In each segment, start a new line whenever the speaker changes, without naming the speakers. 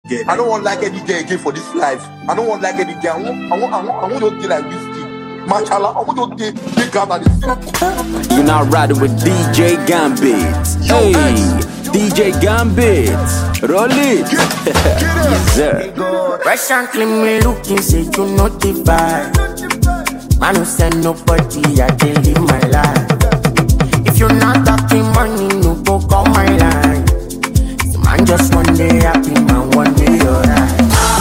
I don't want like any girl again for this life. I don't want like any girl. I want your girl like whiskey. Machala, I want your girl big Ghana.
You're now riding with DJ Gambit. Hey, DJ Gambit. Roll it. Yes, sir.
Fresh and clean, me looking, say you notify. Man, who send nobody, I can live my life. If you're not talking money, no go call my line. So man, just one day happy, man, one day alright.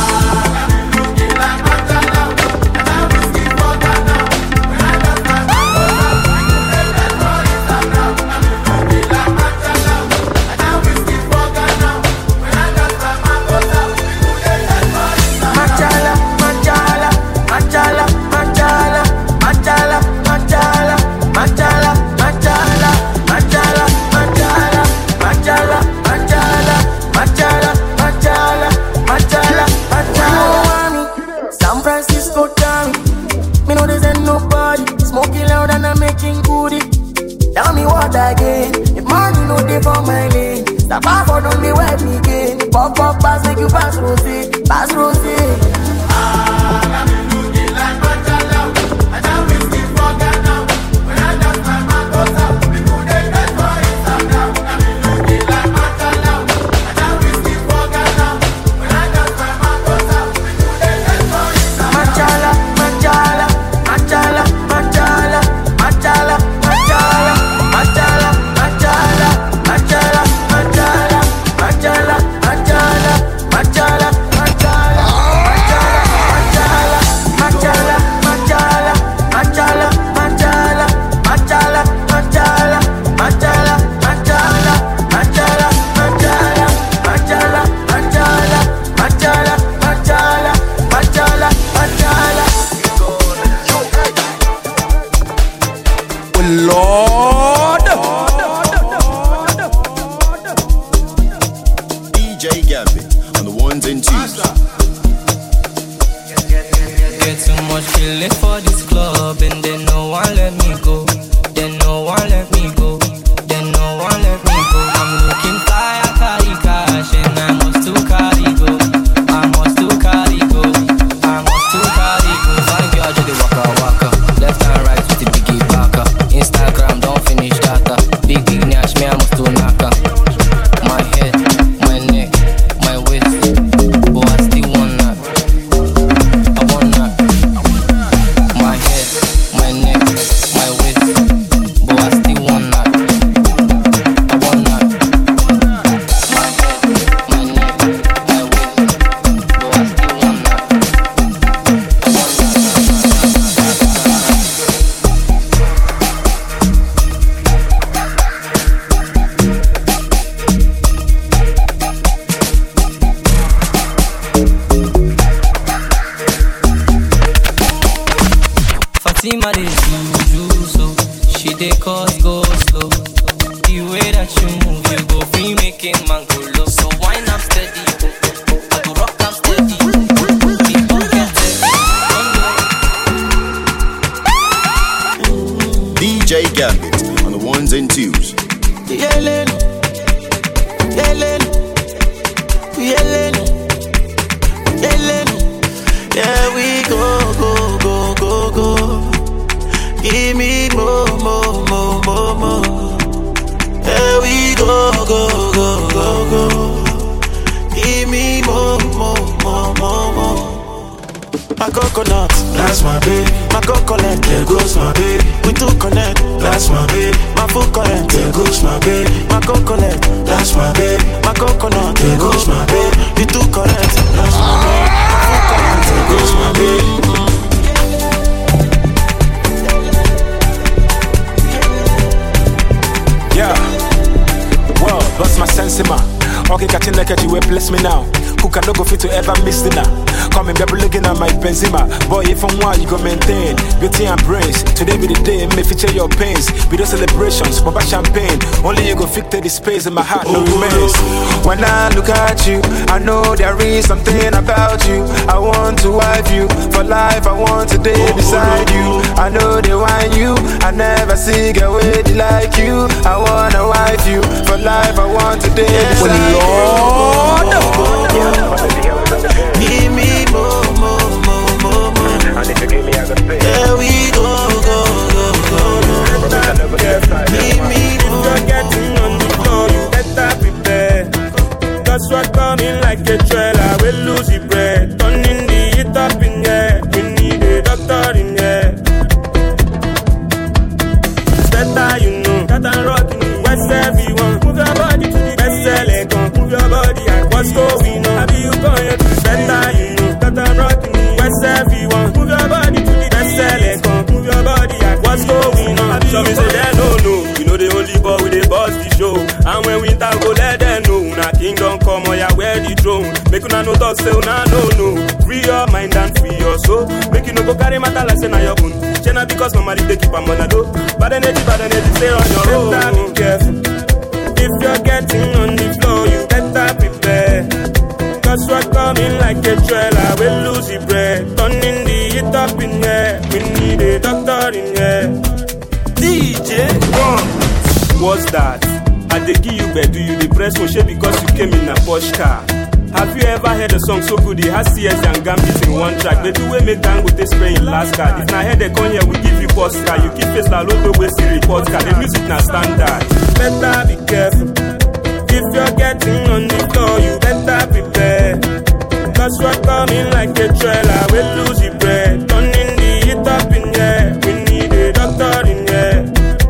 Tell me what again? If money no dey for my lane, stop off or don't be wet me again. Pop up pass make you pass rosé, pass rosé. I'm looking like Machala. I don't miss it for Ghana. When I dance my mouth out, people they get for Instagram. I'm looking like Machala. I don't miss it for Ghana. When I dance my mouth out, people they get for Instagram. Machala, Machala, Machala, Machala, Machala.
Lord,
DJ Gambit on the ones and twos.
Get too much feeling for this club, and then no one let me go. Then no one let me go. Then no one let me go. I'm looking fly, I carry cash, and I must to carry go. I must to carry go. I must to carry go. Fine girl, just the waka waka. Left and right with the biggie backer. Instagram, don't finish data. Big nash, me I must to knock her. My head, my neck, my waist. But I still want that. I want that. My head, my neck, my waist. But I still want that. I want that. My head, my neck, my waist. But I still want that. I want that. Fatima dey juju so she dey cause go slow. The way that you move, you go free making man go low. So wine up steady, I go rock up steady. People get it.
DJ Gambit on the ones and twos.
Yelling, yelling, yelling, yelling. Yeah, we go, go, go, go, go. Give me more, more, more, more, more. Yeah, we go, go, go, go, go. Give me more, more, more, more, more. My coconut, that's my baby. My coconut, there goes my baby. We two connect, that's my baby. My full current, there goes my baby. My coconut, that's my baby. My coconut, there goes my baby. We two connect, that's my baby. My full current, there goes my baby.
Yeah, well, bust my sense in my. Okay, catching like you will bless me now. Who can no go fit to ever miss dinner? Coming back looking at my Benzema. Boy, if I'm one, you go maintain beauty and brains. Today be the day, may feature your pains. Be those celebrations, pop a champagne. Only you go fit the space in my heart, no remains. When I look at you, I know there is something about you. I want to wife you for life. I want to day beside you. I know they want you. I never see a way like you. I wanna wife you for life. I want to day beside you.
Lord.
what coming like a trailer. We lose the bread, turning the heat up in here. We need a doctor in here. It's better you know that I'm rocking it. West everyone, move your body to the best selling. Move your body and what's going on? Have you going to the better you know that I'm rocking it. West everyone, move your body to the best selling. Move your body and what's going on? Some say they no. You know the only boy with the boss the show. And when we talk go let them know. Now kingdom come or ya wear the throne. Make una no talk say una no. Free your mind and free your soul. Make you no go carry matter like say na your own. Chena because normally they keep am on a low. Bad energy stay on your own. Better be careful. If you're getting on the floor, you better prepare. Cause we're coming like a trailer. We'll lose the bread. Turning the heat up in here. We need a doctor in here. DJ, what's that? I dey give you bed, do you depress for shit because you came in a Porsche car? Have you ever heard a song so good it has CS and Gambit in one track? But the way make Dangote spray in last card. If na head they come here, we give you postcard. You keep face la low way see report card. The music na standard. Better be careful. If you're getting on the floor, you better prepare. Cause we're coming like a trailer. We'll lose the bread. Turning the heat up in here. We need a doctor in here.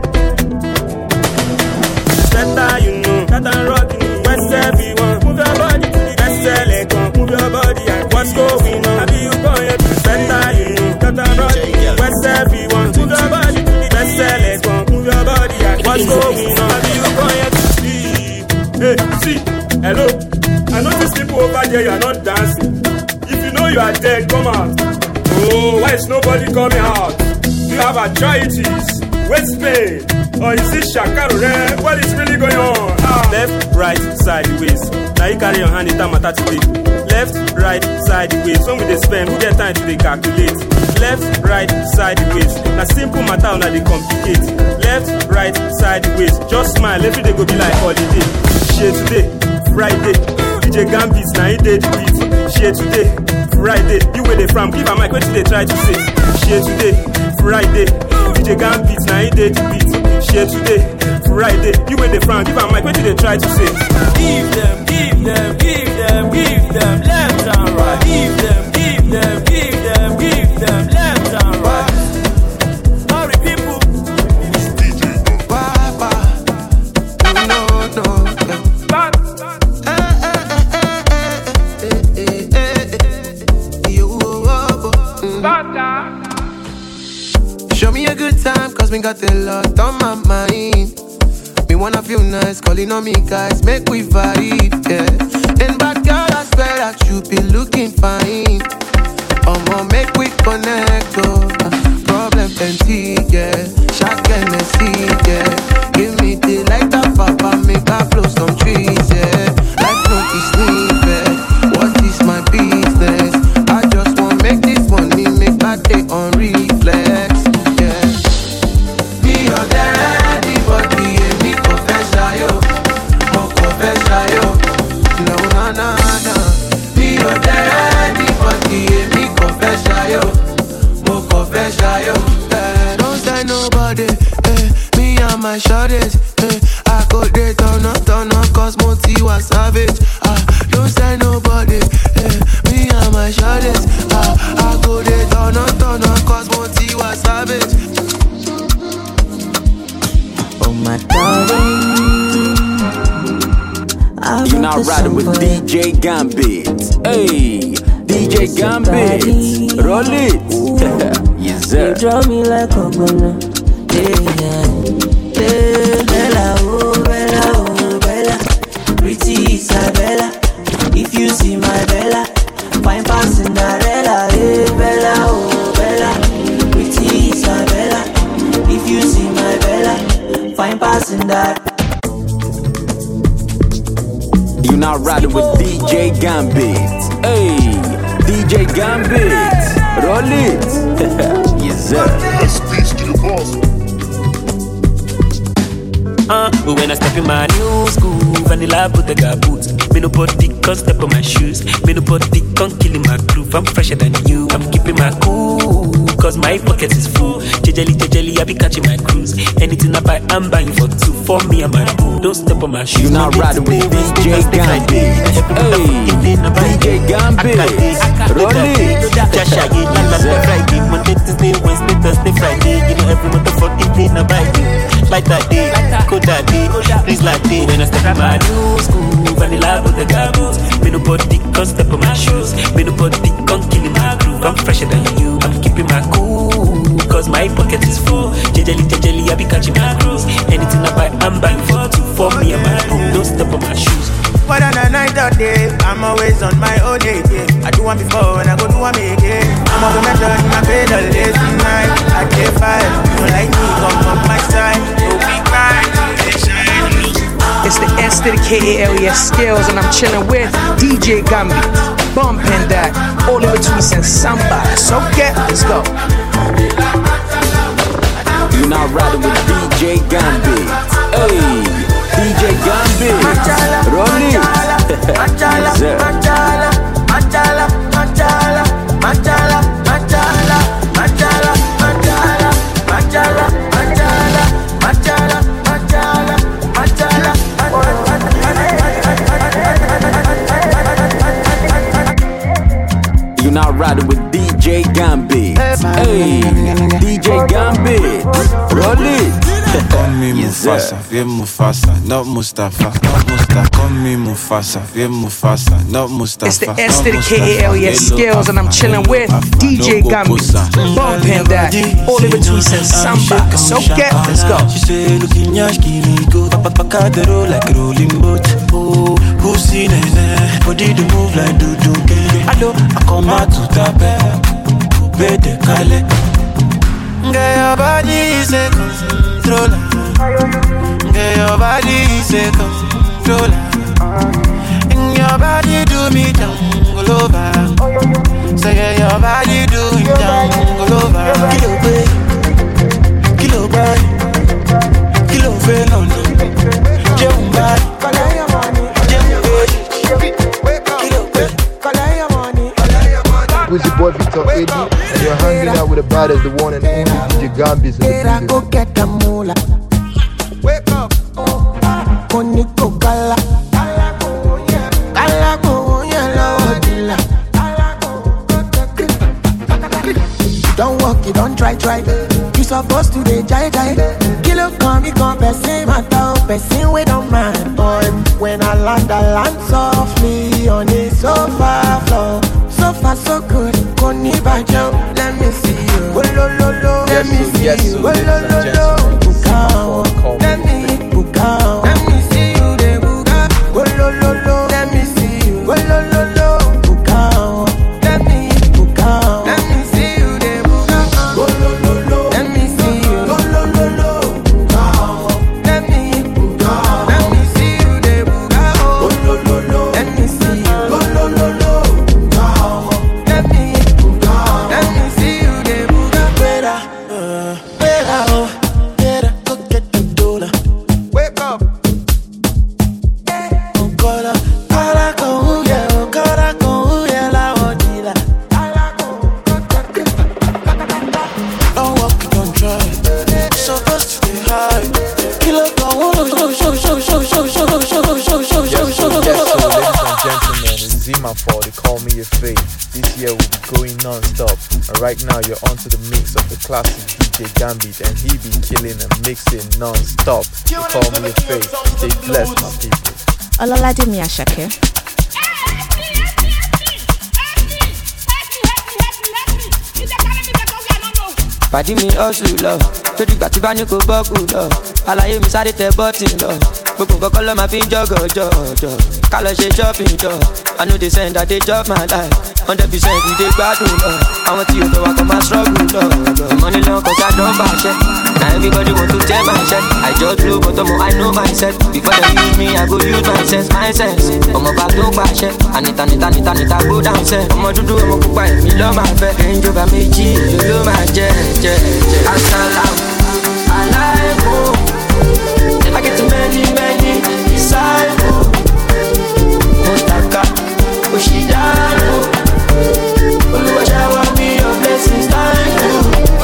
Better you know that I'm rocking it. West everyone, move your body to the best selling. Move your body and what's going on? Have you going to better you know that I'm rocking it. West everyone, move your body to the best selling. Move your body and what's going on? Have you going to see? Hey, see, hello. I know these people over there, you are not dancing. If you know you are dead, come out. Oh, why is nobody coming out? You have arthritis, waist pain, or is it shakaro? What is really going on? Left, right, sideways. Now you carry your hand in time at today. Left, right, sideways. Some with the spend, who get time to they calculate? Left, right, sideways. Now simple matter, now they complicate. Left, right, sideways. Just smile, every day go be like holiday. Share today, Friday. DJ Gambit, now he did the beat. Share today, Friday. You where they from? Give a mic, what they try to say? Share today, Friday. DJ Gambit, now he did the beat. Share today, Friday. You where they from? Give a mic, what they try to say?
Give them, left and right. Give them, left and right. Hurry people.
Baba, no. Show me a good time, cause we got a lot on my mind. Me wanna feel nice, calling on me guys, make we vibe, yeah. And bad girl, I swear that you be looking fine. Make we connect, oh. Problem plenty, yeah. Shot Hennessy, yeah. Give me the light of papa, make I blow some trees, yeah. Life no be snippet, what is my business? I just want make this money, make my day on reflex, yeah. Be your daddy, but be a me confessor, yo. Mo confessor, yo. No. Be your daddy, but be a me confessor, yo. Mo confessor, yo. Don't say nobody, me and my shorties, I go there, turn up, cause Monty was savage. Don't say nobody, me and my shorties, I go there, turn up, cause Monty was savage.
Oh my darling,
you're now riding with DJ Gambit. Hey, DJ Gambit, roll it. Yes, sir.
You draw me like a gunner. Yeah. Bella, oh Bella, pretty Isabella. If you see my Bella, fine past Cinderella. Hey Bella, oh Bella, pretty Isabella. If you see my Bella, fine past Cinderella.
You're now riding with DJ Gambit. Hey, DJ Gambit, roll it. Yes, sir.
Let's peace to the boss.
But when I step in my new school, vanilla Bottega boots. Me no body can't step on my shoes. Me no body can't kill my groove. I'm fresher than you. I'm keeping my cool, cause my pocket is full. Jejely, I be catching my cruise. Anything I buy, I'm buying for two. For me and my boo, don't step on my shoes.
You're now riding with DJ Gambit.
like this. When I step in my new school, vanilla with the garbage. Me nobody can step on my shoes. Me nobody can kill my groove. I'm fresher than you, I'm keeping my cool. Cause my pocket is full. Jejely, I be catching my cruise. Anything I buy, I'm buying for two. For me and my boo, don't step on my shoes.
Whether the night or day, I'm always on my own day. I do one before and I go do one again. I'm on the method in my bed, a lazy night. I get fire, you don't like me, come on my side. You'll be crying, you shine.
It's the S to the K-A-L-E-S Skills, and I'm chilling with DJ Gambit. Bumping that, all in between since samba. So let's go.
You now riding with DJ Gambit. Hey, DJ Gambit. Roll it.
Machala, machala, machala, machala, machala, machala, machala, machala, machala, machala, machala, machala, machala.
You now riding with DJ Gambit. Hey, DJ Gambit. Roll it.
Call me Mufasa, yeah Mufasa, not Mustafa, not Mustafa. Call me Mufasa, yeah Mufasa, not Mustafa.
It's the S to the K-A-L-E-S Skills, and I'm chilling with DJ Gambit. Bumping that, all in between since samba. So let's go.
She say looking yash, go pakadero like rolling boat. Oh, who's seen it? Body to move like do. Hello, I come out to tap it. Bede kale. Get your body is a controller. Get your body is a controller. In your body do me jungle over. Say get your body do me jungle over. Kilo boy, kilo felon. Jumba, collect your money.
Who's your boy Victor Eddie, and you're hanging out with the baddest, the one and only DJ Gambit in the building.
Go get the moolah. Wake up. Koniko kala. Kala ko yellow dilla. Don't walk, you don't try. You supposed to be jai. Kilo come, you come, person matter, person we don't mind. Boy, when I land softly on the sofa floor. So far so good, Koni Bajam, let me see you. Let me see you. Bukao, let me bukao. Let me see you, de buka. Let me see you. Bukao, let me bukao. Let me see you, de buka. Let me see you. Bukao, let me bukao. Let me see you, de buka. Let me see you.
Right now you're onto the mix of the classic DJ Gambit, and he be killing and mixing non-stop. They call me a face. Stay blessed, my people.
Ololade mi Asake.
Pàdí mi hustle lọ, lójú ìgbà tí bá ní kò bọ́ọ̀kù lọ. Àlàyé mi sáré tẹ bọ́tì lọ. Gbogbo nǹkan kọ́ ló máa fi ń jọ̀gọ̀jọ̀. Ká lọ ṣe shopping jọ. I know they send that they chop my life. 100% we dey gbádùn lọ. Àwọn tí yóò fẹ́ wá kọ́ máa struggle lọ. Money long cause I don't bash it. Now everybody want to tell my shit. I just blow but I know myself. Before they use me, I go use my sense. Ọmọ bá tó pàṣẹ. Ànìta go down set. Ọmọ dúdú ọmọ pupa èmi lọ́ máa fẹ́. Ẹ̀ńjọba méjì ló máa jẹ. Asalaam alaikum. I get too many disciples. Mutaka, Oshidano. Oluwa shower me your blessings, thank you.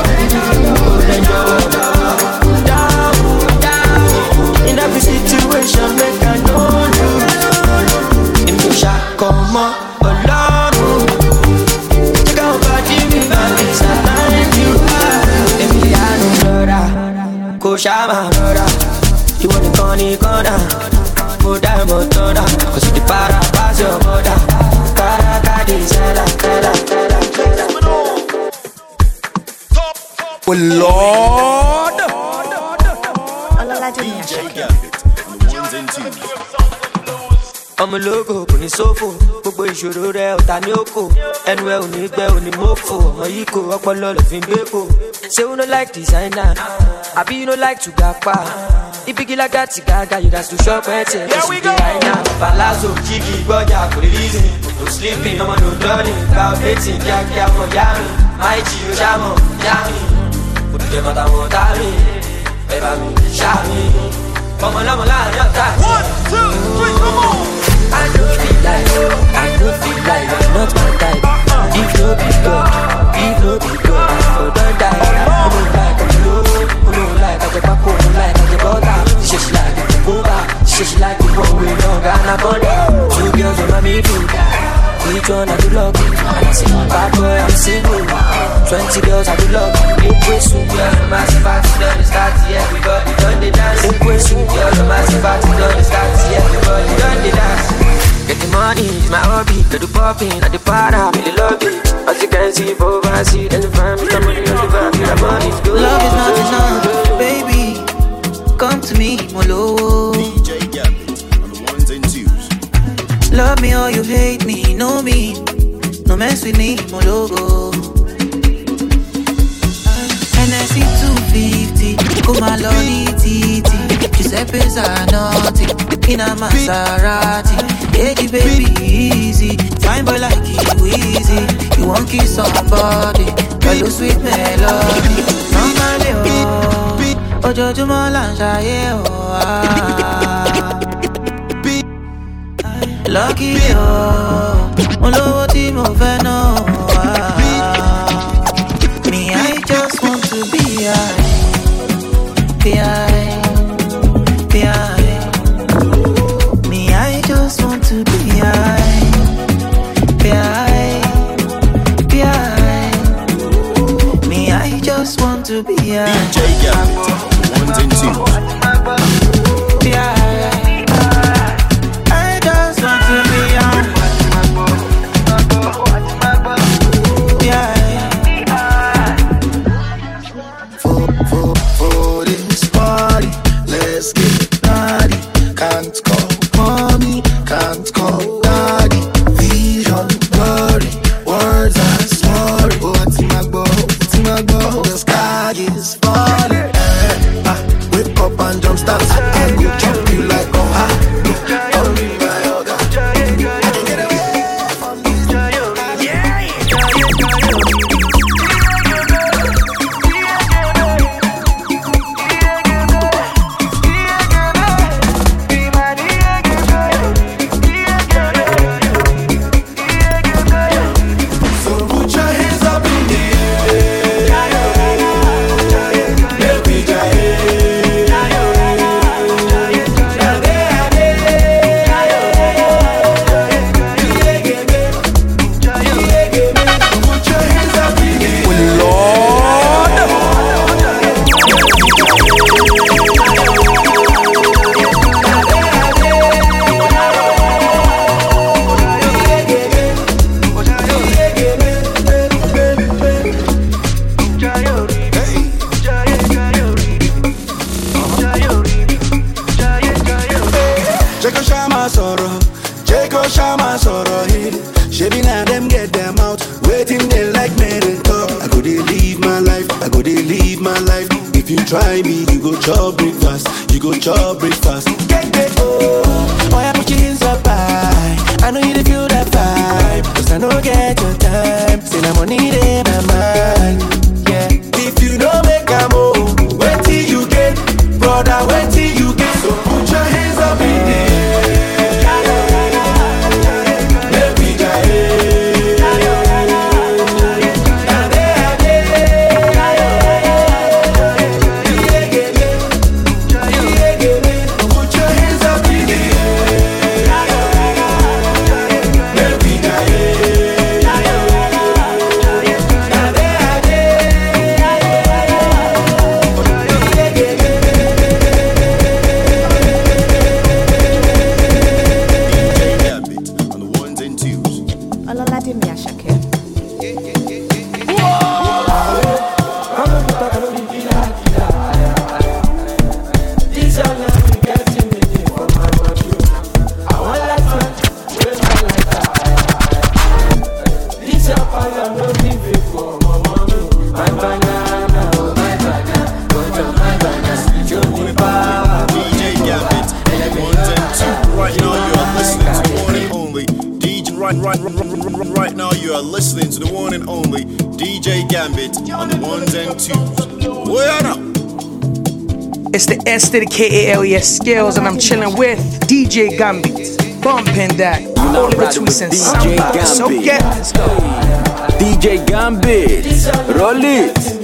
Down. In every situation, make I know you. In the shop, come on, alone. Check out body, me baby, thank you. Emiliano Lora, Koshama Lora. You want the funny corner, put that motor down. Cause you the para, pass your border. Para, kadi, sela.
Oh Lord!
DJ Gambit on the ones and twos.
I'm a logo, kò ní sófò. Gbogbo ìṣòro rẹ̀ ọ̀tá ní òkò. Ẹnu ẹ ò ní gbẹ, ò ní mọ́fò. Ọmọ yìí kò ọpọlọ lọ fi ń gbé kò. Say you no like designer, àbí you no like to gapa. Ibigi lagati gaga, you dance to shop ẹ̀tẹ̀. Here we go! Palazzo, Kiki, gbọ́jà, kò lè reason. No sleeping, ọmọ no dawning. Gba updating, kíákíá fọ yá mi. Máì jí o ṣàmọ̀, yá mi. Olùdé mọ́ta wọn tá mi. Ẹ bá mi ṣá mi. Ọmọ lọ́mọ láàrin ọ̀tá. 1, 2, 3, come on! I don't feel like you're not my type. If no be God, I for don't die. I don't like I get back home, like I get butter. She like the boba, she like the one we don't got a body. 2 girls on my middle, each one I do love. Bad boy, I'm single. 20 girls I do love. Equation, girl, the massive party done start. Everybody done the dance. Equation, girl, the massive party done start. Everybody done the dance. Get the money, it's my hobby. Get the popping, at the para, really love it. As you can see, for overseas, and the family, the money on the back, the money's good.
Love is not enough, baby. Come to me, Molo.
DJ Gambit on the ones and twos.
Love me or you hate me, know me. No mess with me, Molo. NSC 250, come my lonely TT. Giuseppe's are naughty, in a Maserati. Hey, baby, easy. Fine boy like you, easy. You won't kiss somebody, hello sweet melody. Normally, oh, Ojojumo la njaye, oh. Lucky, oh, Olowo ti mo fẹ́ náà, me, I just want to be high. Me, I just want to be high. Me, I just want to be high.
DJ Gambit, ones and twos.
I just want to be high.
For this party, let's get naughty. Can't call mommy, can't call daddy. Vision blurry, words are sorry. What's my goal? The sky is falling. Wake up and jump start. I go jump you like only my other. I can get away from this.
Try me, you go chop breakfast.
Oh, yeah, put your hands up high. I know you dey feel that vibe, 'cause I know get your time. Say na money in my mind. Yeah, if you don't make a move, wait till you get, brother, wait till you get. So put your hands up in the air. Let me
Olaladimi Ashake.
Right now you are listening to the one and only DJ Gambit on the ones and twos. Where now?
It's the S to the K-A-L-E-S Skills, and I'm chilling with DJ Gambit. Bumping that. Oliver Twist and Samba. So get this go.
DJ Gambit. Roll it.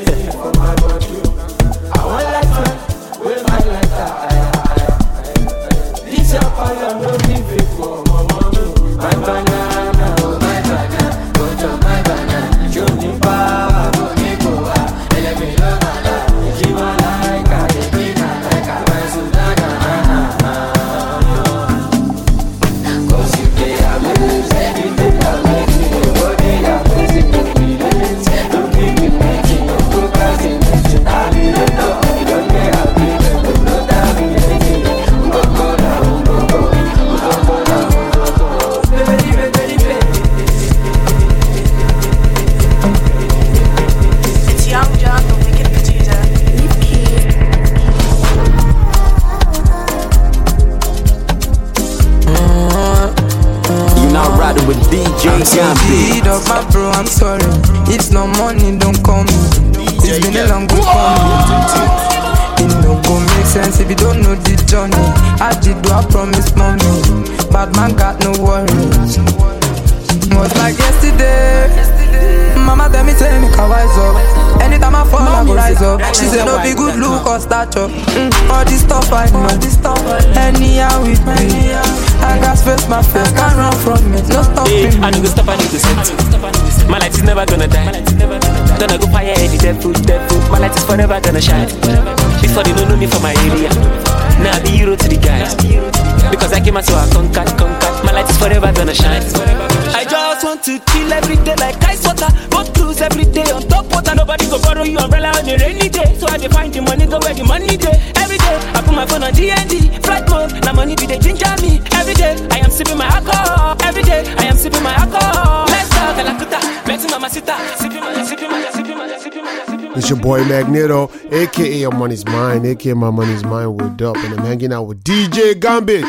Speed up my bro, I'm sorry. It's no money, don't call me. It's been a long good for me. It no go make sense if you don't know the journey. I did do I promise mommy. Bad man got no worries. Was like yesterday. Mama tell me make I wise up. Anytime I fall I go rise up. She said no be good look or stature. All this stuff I know. Anyhow with me. I got face my face, can't run from it. No stopping.
I need to stop, I need to set. My light is never gonna die. Gonna go fire any devil. My light is forever gonna shine. Before they don't know me from my area. Now I be hero to the guys. Because I came out so I conquered. My light is forever gonna shine. I just want to chill every day like ice water. Go cruise every day on top water. Nobody go borrow you umbrella on a rainy day. So I define the money, go where the money day. Every day I put my phone on DND. Flight mode, now money be they ginger me. Every day I am sipping my alcohol. Every day I am sipping my alcohol. Let's talk Kalakuta, Betty Mamacita. Sipping my.
It's your boy Magneto, aka Your Money's Mine, aka My Money's Mine. We're up, and I'm hanging out with DJ Gambit.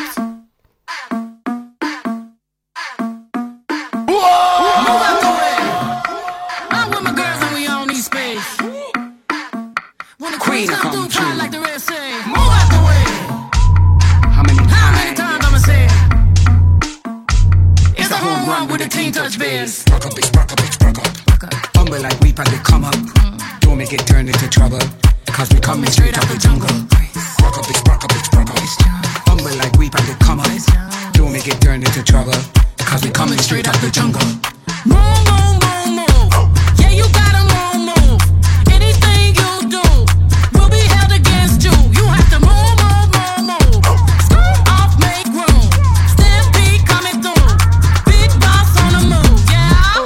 Humble like we probably come up. Don't make it turn into trouble. Cause we coming straight out the jungle. Rock up, bitch, rock up, bitch, rock up. Humble like we probably come up. Don't make it turn into trouble. Cause we coming straight out the jungle.
Move. Yeah, you gotta move. Anything you do will be held against you. You have to move. Scoot off, make room. Stampede coming through. Big boss on the move, yeah.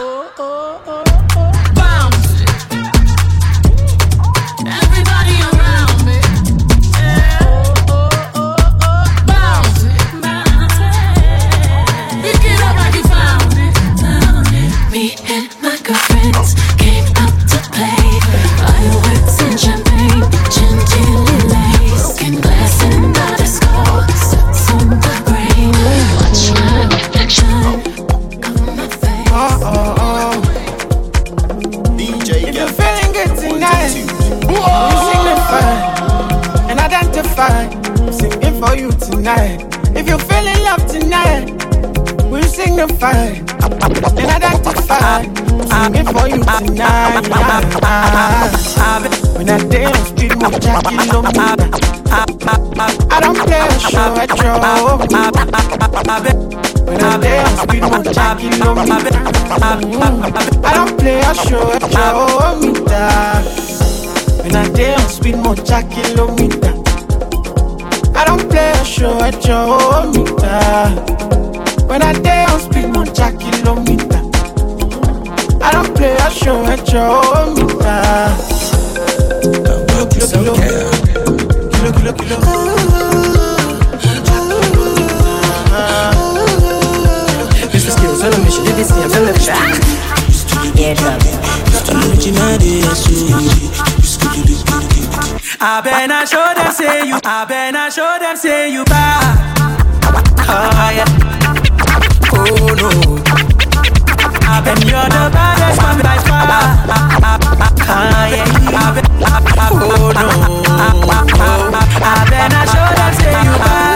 Bounce it. Everybody around me. Bounce it. Pick it up like you found it. Me and my girlfriends came out to play. Fireworks and champagne, gin lace, broken glass and the disco, sets on the brain. Watch my reflection on my face.
If you're feeling good tonight, we signify and identify. I'm singing for you tonight. If you're feeling love tonight, we signify and identify. I'm singing for you tonight. When I dance, speed move, Jack kilometer. I don't play a show at your. When I dance, speed move, Jack kilometer. I don't play a show at your meter. When I dance, speed move, Jack kilometer. I don't play a show at your meter. When I dance, speed move, Jack kilometer.
passion and show me now. Kilo. Mr. Skills on a mission, did this thing, I'm the track. Yeah, drop it. I better show them say you. I better show them say you bad. Oh yeah. Oh no. I bet you're the baddest one by far. Yeah. Oh no. I better show them say you bad.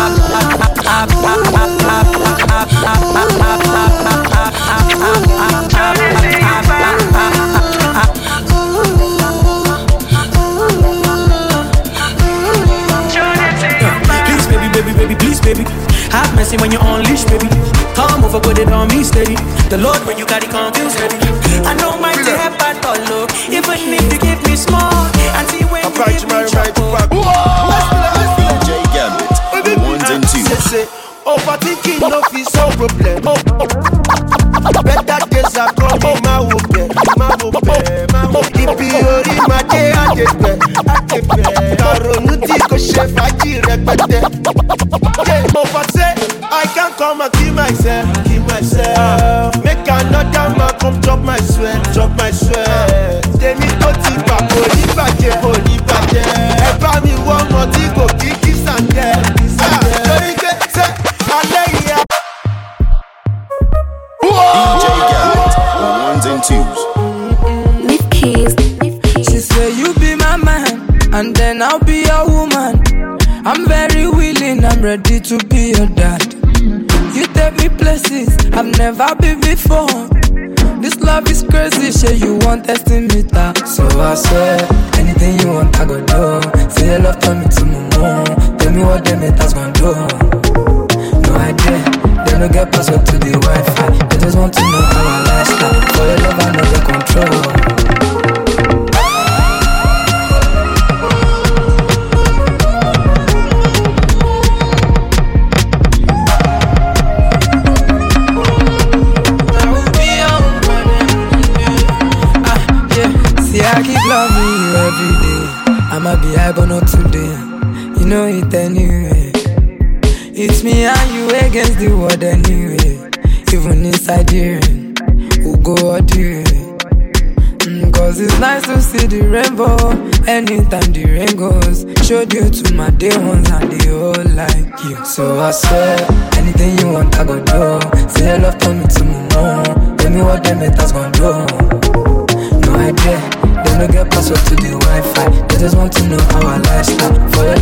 Baby, please, baby. Have mercy when you unleash, baby. Come over, put it on me steady. The Lord, when you got it confused, steady. I know my step at all, look. Even if you give me small, and see when you give me trouble.
DJ Gambit, ones and twos.
Overthinking no feel so problem. Better days are coming, my hope. If you already my day, I get there. Karonuti ko chef, I keep repete. I can't come and kill myself. Make another man come chop my sweat. Demi to tipa, holy baje. Eba mi one more go kiki sande.
DJ Gambit, ones and twos.
Leave keys. She say you be my man, and then I'll be your woman. I'm very willing, I'm ready to be your dad. You take me places I've never been before. This love is crazy, say you want testing me that. So I swear, anything you want I go do. Say your love turn me to mumu. Tell me what them haters gon' do. No idea, they don't get password to the Wi-Fi. They just want to know how I lifestyle. For your love I know the control. I keep loving you every day. I'ma be high but not today. You know it anyway. It's me and you against the world anyway. Even inside the rain, we'll go all the way. Cause it's nice to see the rainbow anytime the rain goes. Showed you to my day ones and they all like you. So I swear, anything you want I go do. Say your love turn me to mumu. Tell me what them haters gon' do. No idea, they don't get password to the Wi-Fi. They just want to know how I lifestyle. For your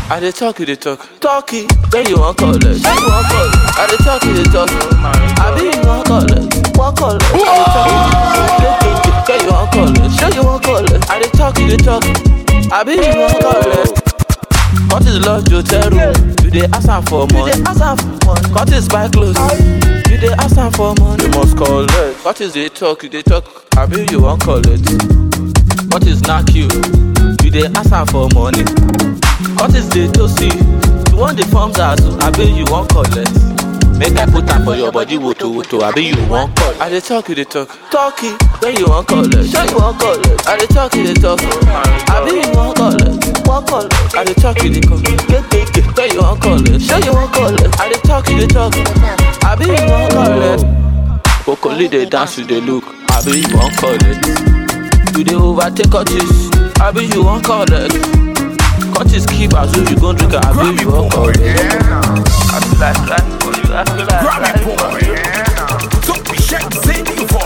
I dey talk, you dey talk. Talkie, where you want call it? Where you want call it? I dey talk, you dey talk. I be you want call it? Want call it? I dey talk, where you want call it? Sure you want call it? I dey talk, you dey talk. I be you want call it? What is love to tell you? You dey ask am for money. Cut is buy clothes. You dey ask am for money. You must call it. What is they talk? You dey talk. I be you want call it? What is knock you? You dey ask am for money. What is the to see? You want the forms out, I bet you won't call it. Make I put time for your body, woto, I bet you won't call it. I dey talk, you dey talk. Talkie, where you won't call it? Sure you won't call it. I dey talk, you dey talk. I bet you won't call it. Won't call it. I dey talk, you dey call. Get, where you won't call it? Sure you won't call it. I dey talk, you dey talk. I bet you won't call it. Kokoli dey dance, you dey look. I bet you won't call it. You dey overtake artists. I bet you won't call it. Cut his keep as if you gon' drink a baby you won't call it. I feel like crying for you, I feel like crying for you.
Don't be shy, say you for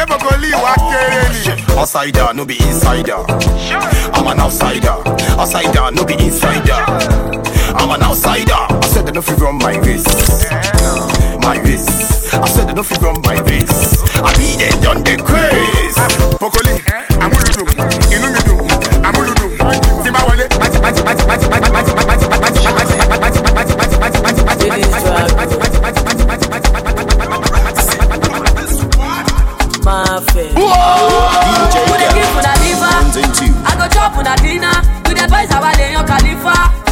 outsider, no be insider. I'm an outsider. Outsider, no be insider. I'm an outsider. I said they don't feel run my race. My race. I said they don't feel run my race. I be they done the craze. Pokoli, I'm gonna do. You know me do. I'm gonna do. Zimbabwe,
my face. Who dey give una liver? I go chop una dinner. We dey boys our lay on Khalifa.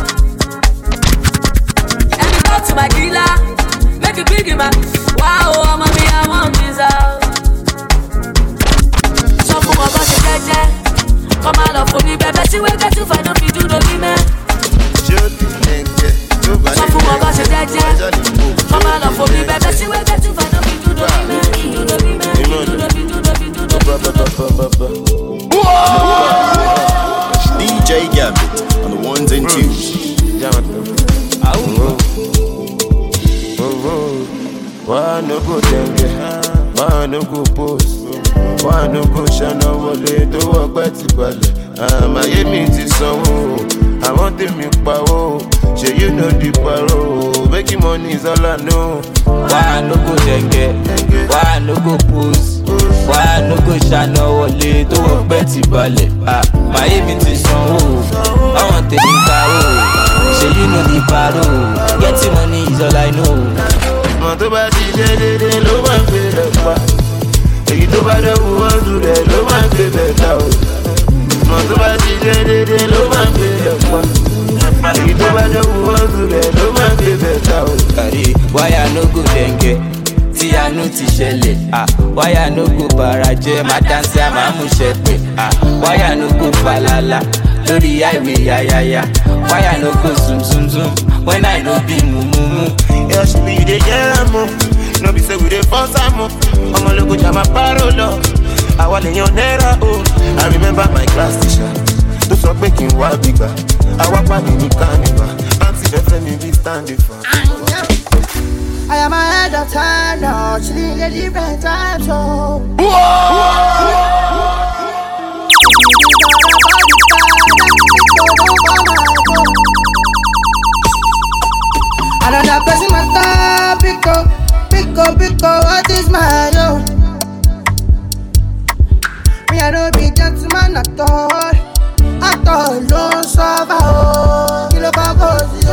And me talk to my killer. Make it big in my. Wow, I'm a me, I want visa. So for my body, jeje. Come on up for me, baby. See we get to find out if you do no limit. So for my body, jeje. Come on up for me, baby. See we get to find out if you do no limit.
DJ Gambit on the ones and twos.
Why no go dengue? Why no go post? Why no go shana wale to work betty bale? My me to sanwó. I want them you power. Say you know the paro. Making money is all I know.
Why no go dengue? Why no go post? Why no go shana wale to work betty bale? My me to sanwó. I want them you power. Say you know the paro. Getting money is all I know.
Tó bá ti dédé ló máa ń gbé lẹ́pà. Èyí tó bá dẹ́kun wọ́n tún rẹ̀ ló máa ń gbé bẹ̀ta o. Tó bá ti dédé ló máa ń gbé lẹ́pà. Èyí tó bá dẹ́kun wọ́n tún rẹ̀ ló máa ń gbé bẹ̀ta o.
Wáyà no go dengue tí àánú ti ṣẹlẹ̀. Wáyà no go bàràjẹ́ máa dáńsẹ́ àmà mú ṣẹ́pẹ̀. Wáyà no go falala lórí highway yáyáyá. Wáyà no go zoom zoom zoom when I no be mumu.
Yes, we dey jam o. No be say we dey force am o. Ọmọ ológun jà máa pààrọ̀ lọ. Àwa lè yan náírà o. I remember my class teacher tó sọ pé kí n wá gbígbà. Àwa pàdé ní carnival. Àǹtí fẹ́fẹ́ mi bí standing fan.
I am ahead of time now, chilling a different time zone. Another person my top, pick up, what is my own? Me I don't be gentleman at all, don't suffer, oh. Kilo babosi,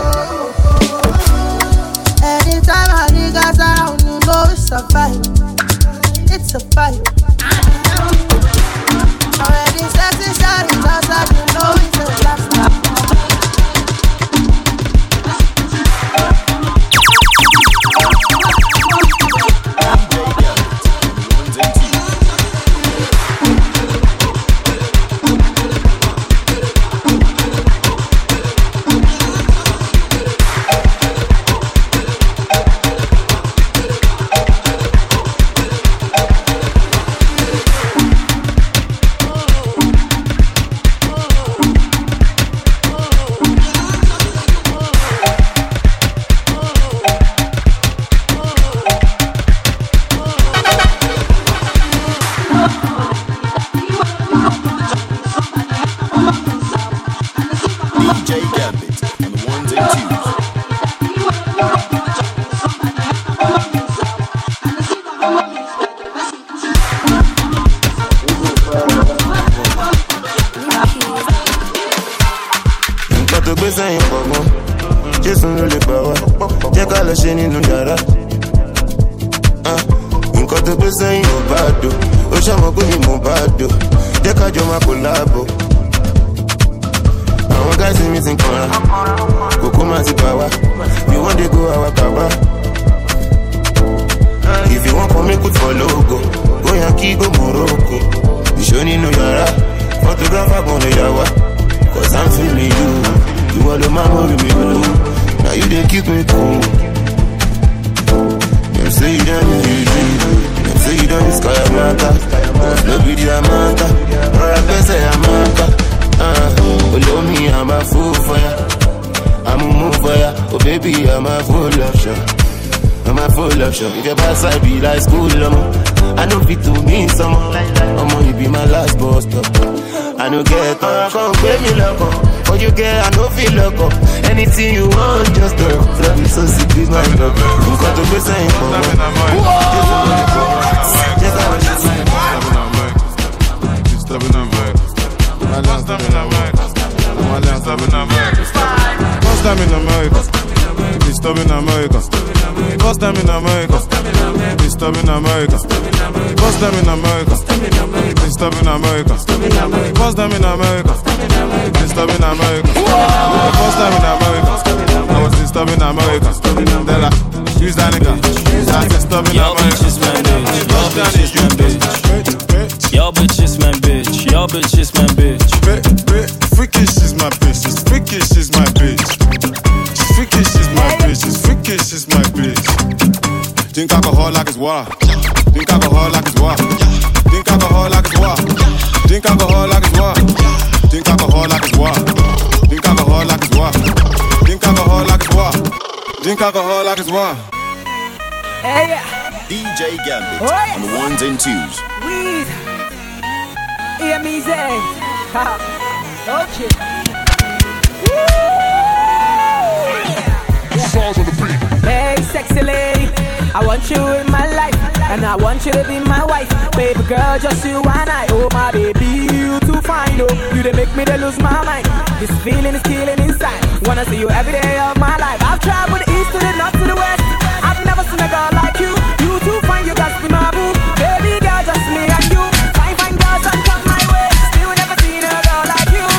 anytime I niggas around, you know it's a fight, it's a fight. Already sexy shawty, outside, you know it's a lifestyle.
DJ Gambit and twos.
Nǹkan tó gbé sẹ́yìn pọ̀ gan, Jésù ló lè gbà wá, jẹ́ ká lọ ṣe nínú yàrá. Nǹkan tó gbé sẹ́yìn ò bá dò, ó ṣàmọ̀ pé mi mò bá dò, jẹ́ ká jọ máa kò láàbò. Àwọn gáàsì mi ti ń kanra, kòkó máa ti bà wá, bí wọ́n dé go àwa kà wá. If you want come good for logo, go Yankee, go Morocco. You show nínú yàrá, photographer gon lè yà wá. Cause I'm feeling you, you all the mama with me blue. Now you dey keep me cool. Them say you done need it, them say you done this guy Amaka. Cause no be the Amaka, or I can say Amaka. Below me I'm a fool for ya, I'm a move for ya. Oh baby I'm a full option, I'm a full option. If your pass I be like school, I know fit to me someone. You be my last boss stop. I no get up, come pay me love up. For you get, I no feel love up. Anything you want, just do. Love you so sick, please my love. You got to be saying for me.
Stopping on back. My last time in America. My last time in America. First time in America. Be stopping America. First time in America. Be stopping America. First time in America. Be stopping America. First time in America. Be stopping America. First time in America. I was disturbing America. Then I use that nigga. I was disturbing America.
Your bitch is my bitch. Your bitch is my bitch.
Freakish is my bitch. It's freakish is my bitch. Freakish is my bitch. It's freakish is my bitch. Drink alcohol like it's water. Drink alcohol like it's water. Drink alcohol like it's water. Drink alcohol like it's water. Drink alcohol like it's water. Drink alcohol like it's water. Drink alcohol like it's water. Drink alcohol like it's water.
Hey, DJ Gambit on the ones and twos.
Weed. Hear me say. Okay. Hey, sexy lady, I want you in my life, and I want you to be my wife. Baby girl, just you and I. Oh my baby, you too fine, oh. You they make me to lose my mind. This feeling is killing inside. Wanna see you every day of my life. I've traveled the east to the north to the west. I've never seen a girl like you. You too fine, you got to be my boo. Baby girl, just me and you. Fine, fine girls and come my way. Still never seen a girl like you.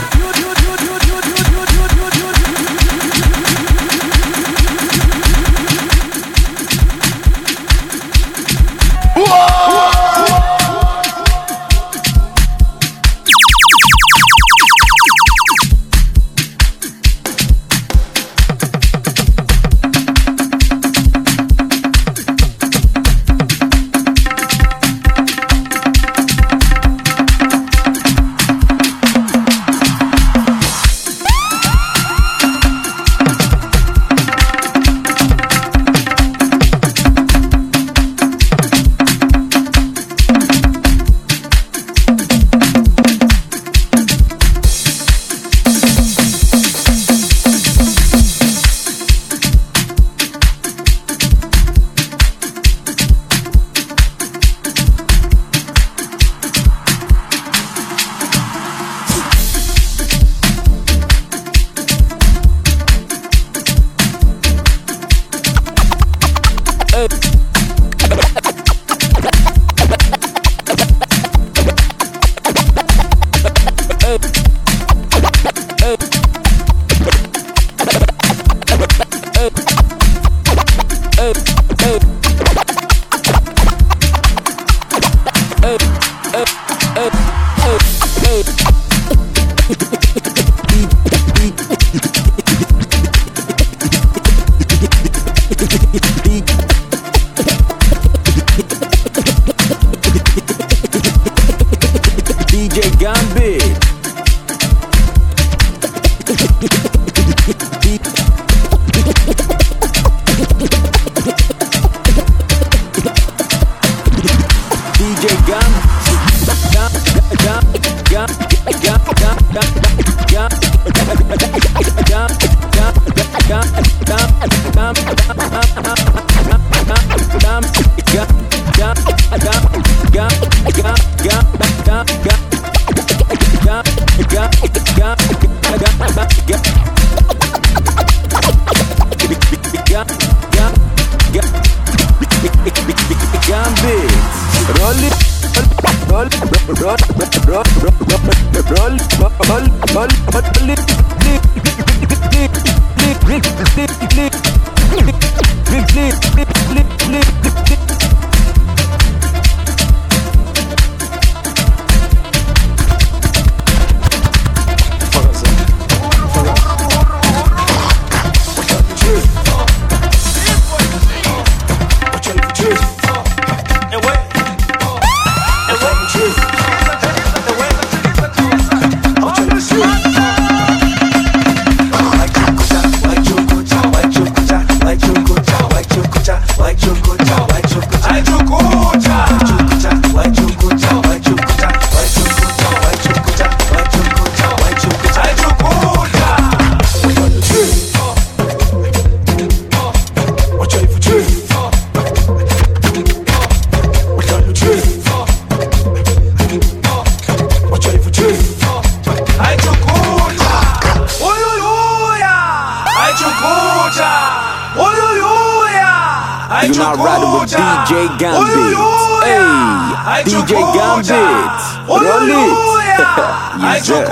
You're not riding with DJ Gambit. Hey, DJ Gambit. Roll it. Yes, sir.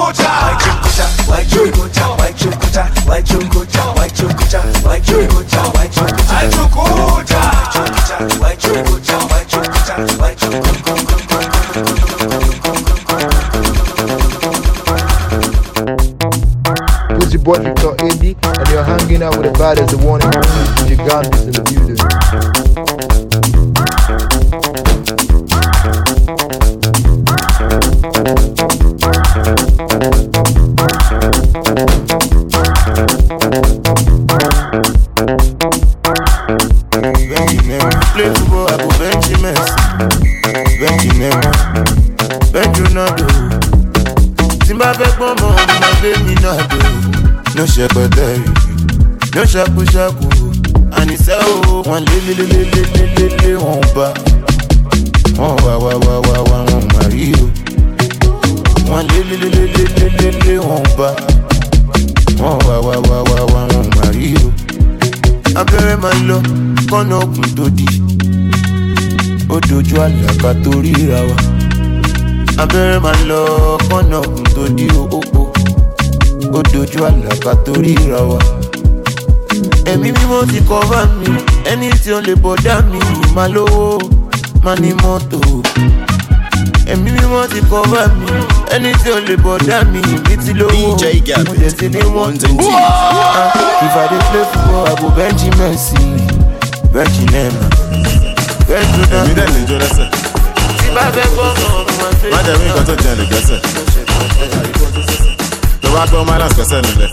It's your boy Victor AD, and you're hanging out with the baddest, the one and only DJ Gambit in the building.
Play football, I go Benjamin. Ronaldo. Zimbabwe Bomo, my baby Nado. No shepherd, no shaku shaku. And it's oh, one lily, one ba. Oh, one Mario. One lily, one ba. Oh, one Mario. Abẹ́rẹ́ máa lọ kọ́nà òkun tó di ó dojú àlàkà tó ríra wa. Abẹ́rẹ́ máa lọ kọ́nà òkun tó di ó dojú àlàkà tó ríra wa. Ẹ̀mí mímọ́ ti cover mi, ẹni tí ó lè bọ̀dá mi máa lówó máa ní mọ́tò. Ẹ̀mí mímọ́ ti cover mi, ẹni tí ó lè bọ̀dá mi ní ti lówó.
DJ Gambit,
mo jẹ́ ti ní mọ́tò. If I dey play football, I go Benji Messi, Benji Neymar, Benji Ronaldo.
Èmi dẹ̀ lè jó lẹ́sẹ̀.
Tí bá fẹ́ gbọ́ mọ̀
má jẹ́ mi nǹkan tó jẹ́ lè gẹ́sẹ̀. Tó bá gbọ́ Milan gẹ́sẹ̀ nílẹ̀.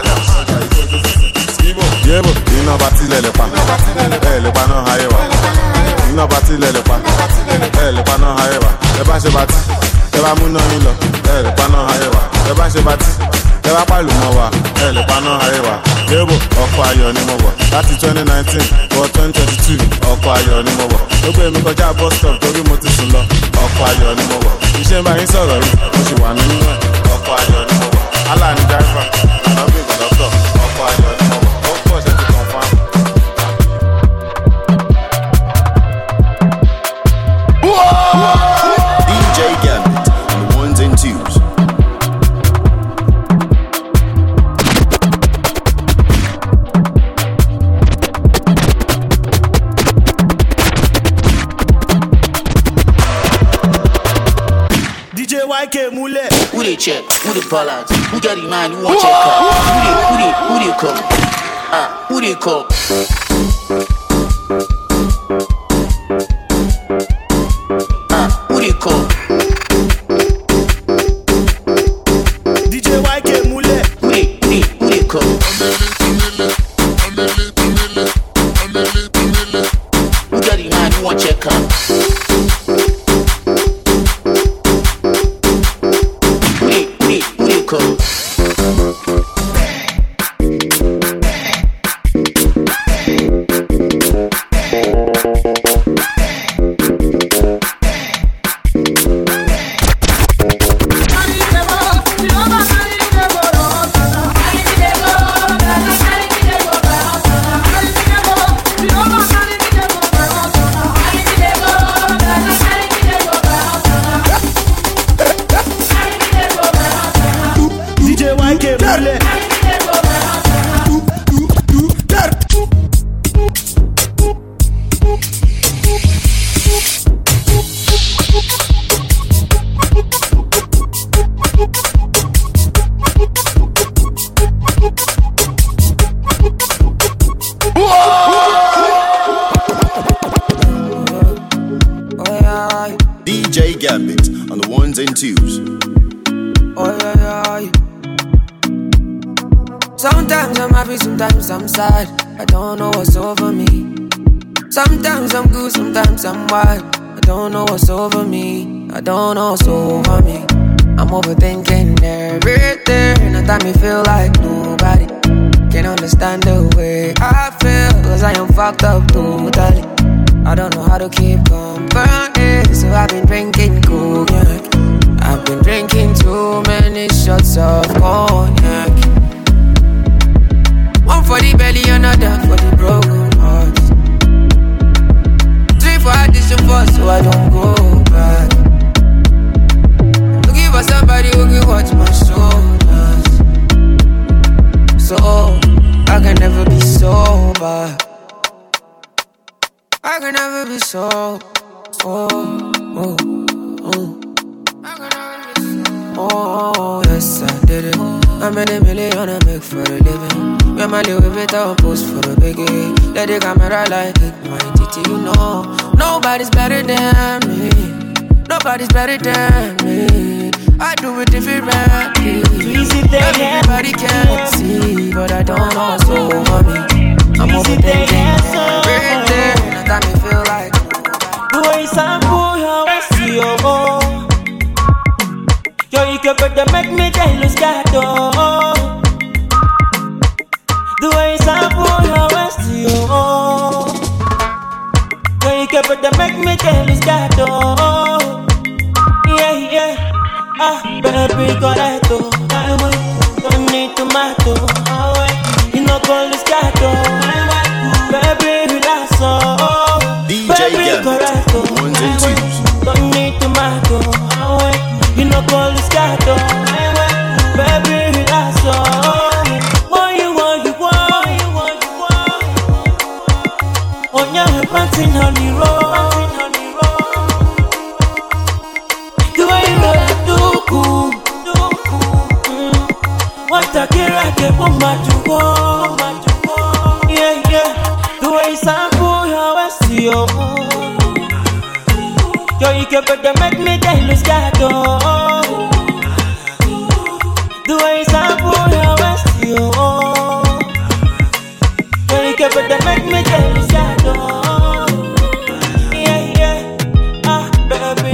Yébo iná bá tilẹ̀ lè pa. Ẹ lè pa náà ayé wa. Iná bá tilẹ̀ lè pa. Ẹ lè pa náà ayé wa. Ẹ bá ṣe bá tí. Ẹ bá mú náà yín lọ. Ẹ lè pa náà ayé wa. Ẹ bá ṣe bá tí. Ẹ bá pàlù mọ́ wa. Ẹ lè pa náà ayé wa. Yébo ọkọ̀ ayọ̀ ni mo wọ̀. Láti 2019 wọ 2022 ọkọ̀ ayọ̀ ni mo wọ̀. Ó gbé mi kọjá bus stop torí mo ti sùn lọ. Ọkọ̀ ayọ̀ ni mo wọ̀. Iṣẹ́ ń bá yín sọ̀rọ̀ yìí. Mo sì wà nínú ẹ̀. Ọkọ̀ ayọ̀ ni mo wọ̀. Allah ni driver. Ànábì conductor. Ọkọ̀ ayọ̀ ni mo wọ̀. Ó pọ̀ ṣe ti confirm.
DJ Gambit on the ones and twos.
DJ YK Mule.
Who they check? Who they pull out? Who got the mind? Who want check out? Who they call? Who they call? Who they call?
DJ YK Mule.
Who they call? Who got the mind? Who want check out? Who they call?
twos.
Oh yeah. Sometimes I'm happy, sometimes I'm sad. I don't know what's over me. Sometimes I'm good, sometimes I'm wild. I don't know what's over me. I don't know what's over me. I'm overthinking everything. At time me feel like nobody can understand the way I feel. Cause I am fucked up totally. I don't know how to keep company. So I've been drinking cognac. I've been drinking too many shots of cognac. One for the belly, another for the broken hearts. 3 for addition 4 so I don't go back. Looking for somebody who can watch my shoulders. So I can never be sober. I can never be sober. Oh, yes I did it. How many million I make for a living? When my little bit I'll post for a biggie. Let the camera like it, my titty, you know. Nobody's better than me. Nobody's better than me. I do it differently. Everybody can see, but I don't know what's over me. I'm overthinking everything. And that me feel like
the way sample your waist, yo, you can put the make me jealous, gato. The way sample your waist, yo, you can put the make me jealous, gato. Yeah. Ah, baby, correcto. Don't need tomato. You know, call this gato. Baby, relax. Baby, correcto. Don't need tomato. You know, call this gato. Baby, relax. What you want? On your panting on the road. What a kirake bomba to go. Yeah. The way sample your waist, yo, you can put the make me jealous, gato. The way sample your waist, yo, you can put the make me jealous, gato. Yeah. Ah, baby,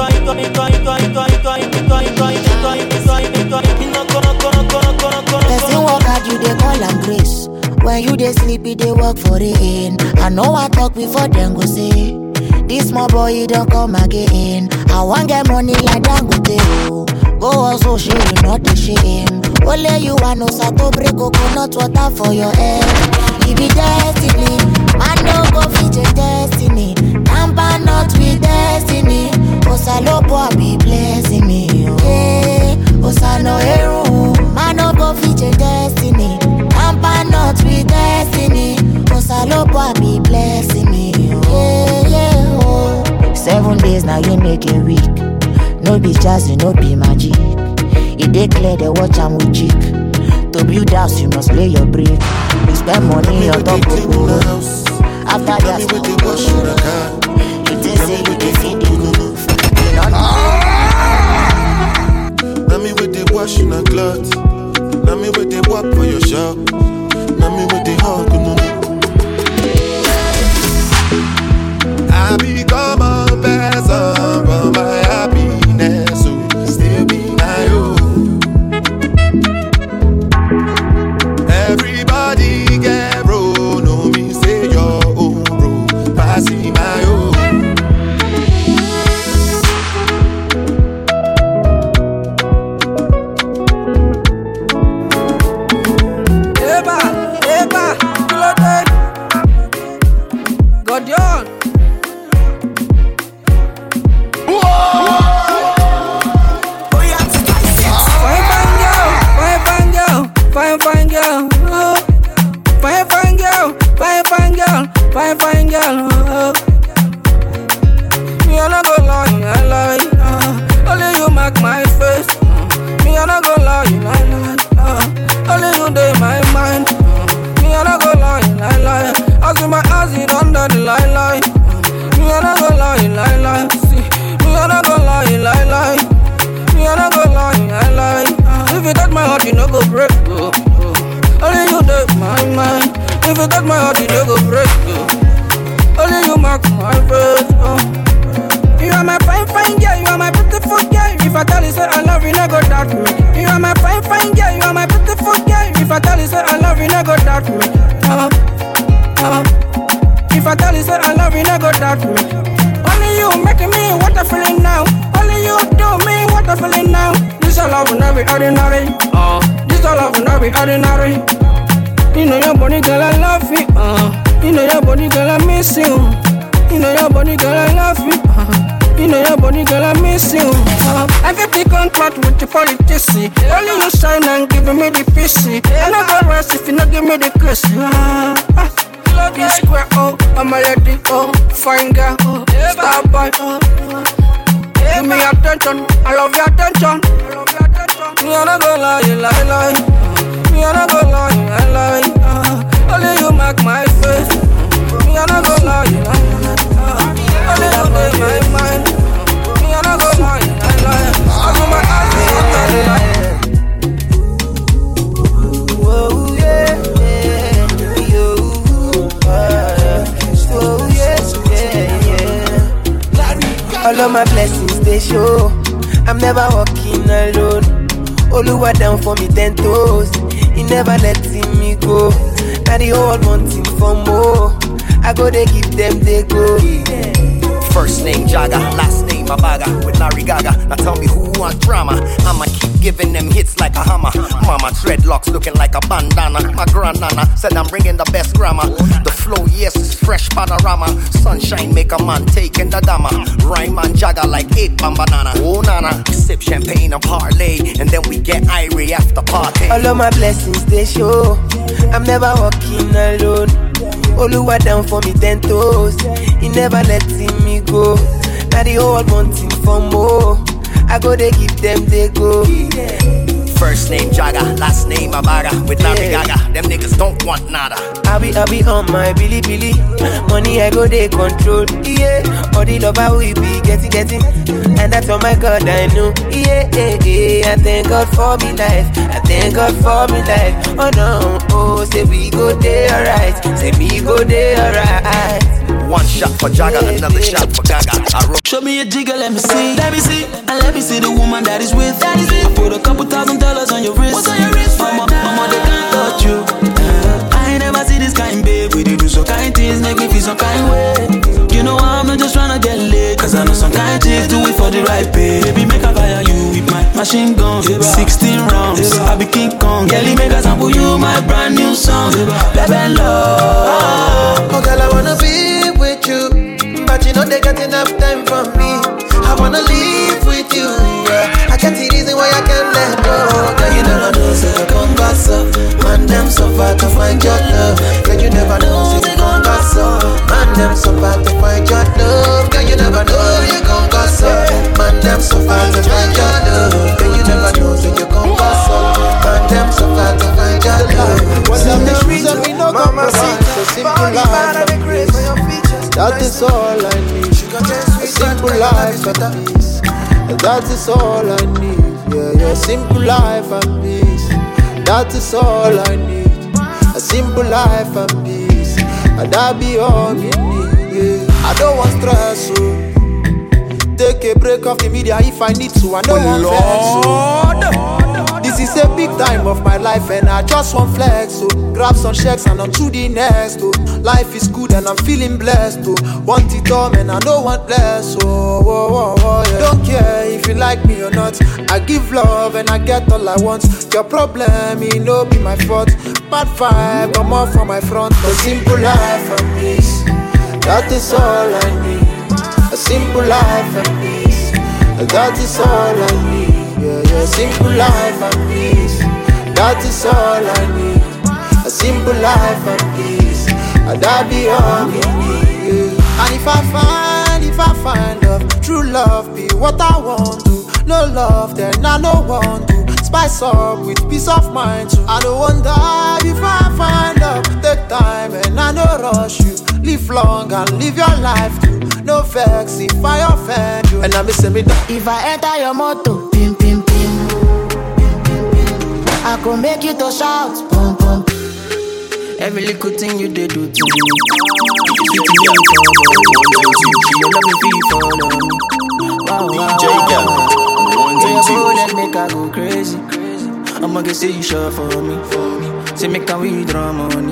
Person walk out, you they call am grace. When you they sleepy, they work for the end. I know I talk before them go say, this small boy, he don't come again. I want get money like Dangote. Go also share, you not the shame. Only you want no sato break coconut water for your head. It be destiny, man no go fit your destiny. Tamper not with destiny. Osalopo be blessing me. Yeah, Osano Eru, man no go fit your destiny. Tamper not with destiny. Osalopo be blessing me. Yeah, oh. 7 days now you make a week. No be jazzy, no be magic. It dey clear the watch and we cheek. To build house, you must lay your brick. You spend money on top of the house. After that, you dey say you dey feed the roof.
Now me with the wash in a cloth. Now me with the walk for your shop. Now me with the hug, I become a person for my happiness, so still be my own. Everybody get bro, no me say your own bro, passing my own.
Godion. Fine girl, oh. Fine girl, oh. Me I not go lie, I lie, only you make my face. Me I not go lie, I lie, only you dey my mind. Me I not go lie, I lie, I see my eyes under the lie. Me I not go lie, see. Me I not go lie, you touch my heart, you no go break. Only you mark my face. You are my fine, fine girl, you are my beautiful girl. If I tell you say I love you, no go doubt me. You are my fine, fine girl, you are my beautiful girl. If I tell you say I love you, no go doubt me. If I tell you say I love you, no go doubt me. Only you making me what I'm feeling now. Only you do me what I'm feeling now. This all love will not be ordinary. This all love will not be ordinary. You know your body, girl, I love you. You know your body, girl, I miss you. You know your body, girl, I love you. You know your body, girl, I miss you. I get the contract with the politics. Only you shine and giving me the PC. I never rest if you not give me the kiss. Love you square, I'm a lady, fine girl, star boy, give me attention, I love your attention. Me I not go lie, lie. Me I not go lie, lie. Only you make my face. Me I not go lie, lie. Only you make my mind. Me I not go lie, lie. I do my eyes, lie.
Whoa, yeah. All of my blessings they show. I'm never walking alone. Oluwa down for me 10 toes. He never letting me go. Now the whole wanting for more. I go they give them they go.
First name Jaga, last name Abaga with Larry Gaga. Now tell me who want drama. I'ma keep giving them hits like a hammer. Mama dreadlocks looking like a bandana. My grandnana said I'm bringing the best grammar. The flow, yes, is fresh panorama. Sunshine make a man taking the dama. Rhyme and Jaga like 8 banana. Oh nana, sip champagne and parlay, and then we get irie after party.
All of my blessings they show. I'm never walking alone. Oluwa down for me 10 toes. He never letting me go. Now the whole wanting for more. I go they give them they go.
First name Jaga, last name Abaga with Larry Gaga. Them niggas don't want nada.
I be on my Billy Billy. Money I go they control. Yeah, all the love I will be getting. And that's all my God I know. Yeah. I thank God for me life. I thank God for me life. Oh no, say we go there alright. Say we go there alright.
One shot for Jaga, another shot for Gaga.
Show me a jigger, let me see. And let me see the woman that is with. I put a couple $1,000 on your wrist. What's on your wrist? Mama, they can't touch you. I ain't never see this kind, babe. We do some kind things, make me feel some kind way. You know I'm not just tryna get laid, cause I know some kind chicks do it for the right pay. Baby, make I fire you with my machine gun. 16 rounds, I be King Kong. Kelly, make I sample you my brand new song. Baby, love.
Oh girl, I wanna be with you, but you know they got enough time for me. I wanna live with you, yeah. I can't see reason why I can't let go. Girl, you never know, say you come back so. Man, them so far to find your love. Girl, you never know, say you come back so. Man, them so far to find your love. Girl, you never know, you come back so. Man, them so far to find your love. Girl, you never know, say you come back so. Man, them so far to find your love.
What's up, the streets of me, no compromise. A simple life and peace. That is all I need. A simple life and peace. That is all I need. Yeah, simple life and peace. That is all I need. A simple life and peace. And that be all me need. Yeah. I don't want stress, so take a break off the media if I need to. I don't want flex, so this is a big time of my life and I just want flex, so grab some checks and on to the next, oh. Life is good and I'm feeling blessed, oh. Want it all and I don't want less, yeah. Don't care if you like me or not. I give love and I get all I want. Your problem, it no be my fault. Bad vibe, come off from my front. A simple life and peace. That is all I need. A simple life and peace. That is all I need. Yeah, simple life and peace. That is all I need. A simple life and peace. And that be all me need. Yeah. And if I find love, true love be what I want to. No love, then I no want to. Spice up with peace of mind too. I don't want die if I find love. Take time and I no rush you. Live long and live your life too. No vex if I offend you. And I miss me down.
If I enter your motor, pim pim pim, I could make you to shout, pum pum.
Every little thing you did do to me. You sweet to me and she love me for me. DJ
Gambit,
let make her go crazy. I'ma get say you sure for me. Say make her withdraw money.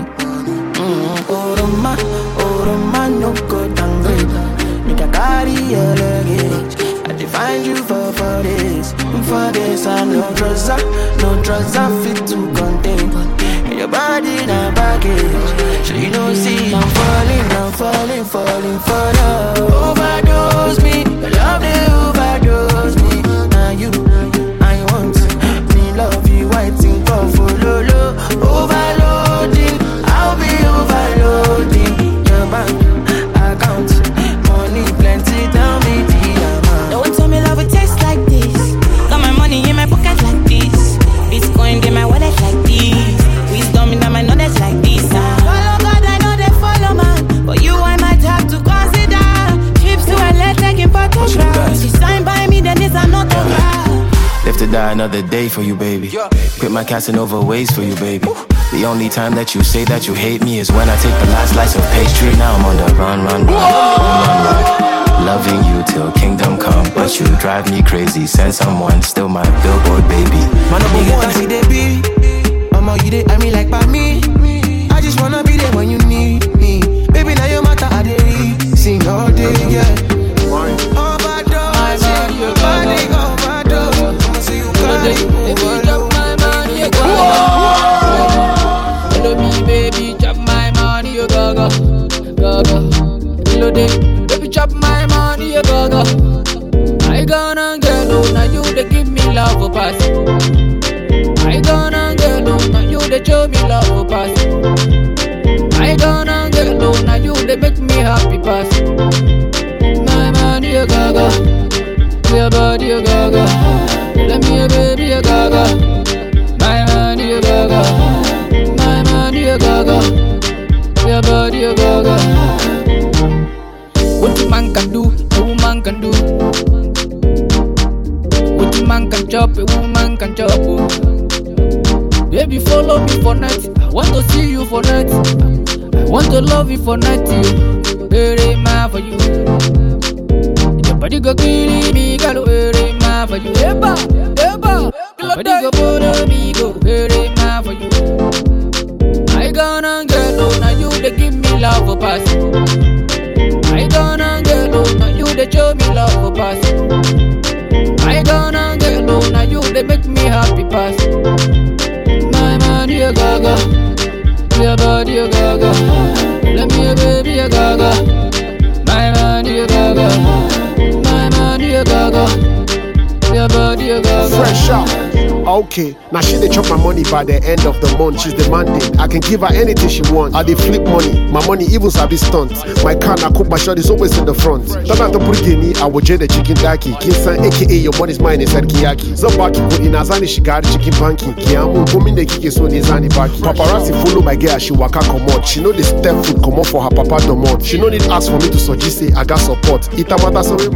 Oh Roma, no go downgrade. Make a carry your luggage. I define you for this. For this, I no trust I fit to contain. Your body na baggage. So you don't see I'm falling for love. Overdose me, love they overdose me. Now you, I want me love you, I think of follow. Overloading, I'll be overloading your bank account. Money plenty, tell me the amount.
Don't tell me love it tastes like this. Got my money in my pocket like this. Bitcoin in my wallet like this. Wisdom in my knowledge like this. Follow God, I know they follow man. But you I might have to consider. Trips to LA taking photographs. You sign by me, then it's another guy.
Live to die another day for you, baby. Quit my Casanova ways for you, baby. The only time that you say that you hate me is when I take the last slice of pastry. Now I'm on the run. Loving you till kingdom come, but you drive me crazy. Send someone, still my billboard, baby.
Man, I'm gonna see they be. You dey I me like by me. I just wanna be there when you need me. Baby, now your matter I dey sing all day, yeah. Overdose, your body overdose. I'ma see you carry overload.
My money, you go. Hello me, baby, chop my money, you go. Hello day, baby, chop my money, you go. I gonna get low, now you dey give me love for pass. I gonna get low, now you dey show me love for pass. I gonna get low, now you dey make me happy pass. My money you gaga, your body you gaga. Let me a baby you gaga. My money you gaga, my money you gaga. Your body you gaga. What a man can do, a woman can do. What a man can chop, a woman can chop. Baby, follow me for night. I want to see you for night. I want to love you for night. You, very mad for you. Your body go kill me, girl. Very mad for you. Eba. Your body go follow me, go. Very mad for you. I gonna get low, now you they give me love for pass. I gonna get low, now you they show me love for pass. I gonna get low, now you they make me happy pass. My money you gaga, your body you gaga. Let me a baby you gaga. My money you gaga, my money you gaga. Your body you gaga.
Fresh out. Okay, now she dey chop my money by the end of the month. She's demanding, I can give her anything she wants. I dey flip money, my money even sabi stunt. My car na cook, my shot is always in the front. Tana to Burgeni, I will the chicken daki. Kinsan aka your money's mine inside Kiyaki. Zobaki put in Azani shigari chicken banking. Kiamu women they kike so they zani baki. Paparazzi follow my girl, she waka come out. She know the step food come out for her papa domot. She no need ask for me to suggest say I got support. Ita mata sowe.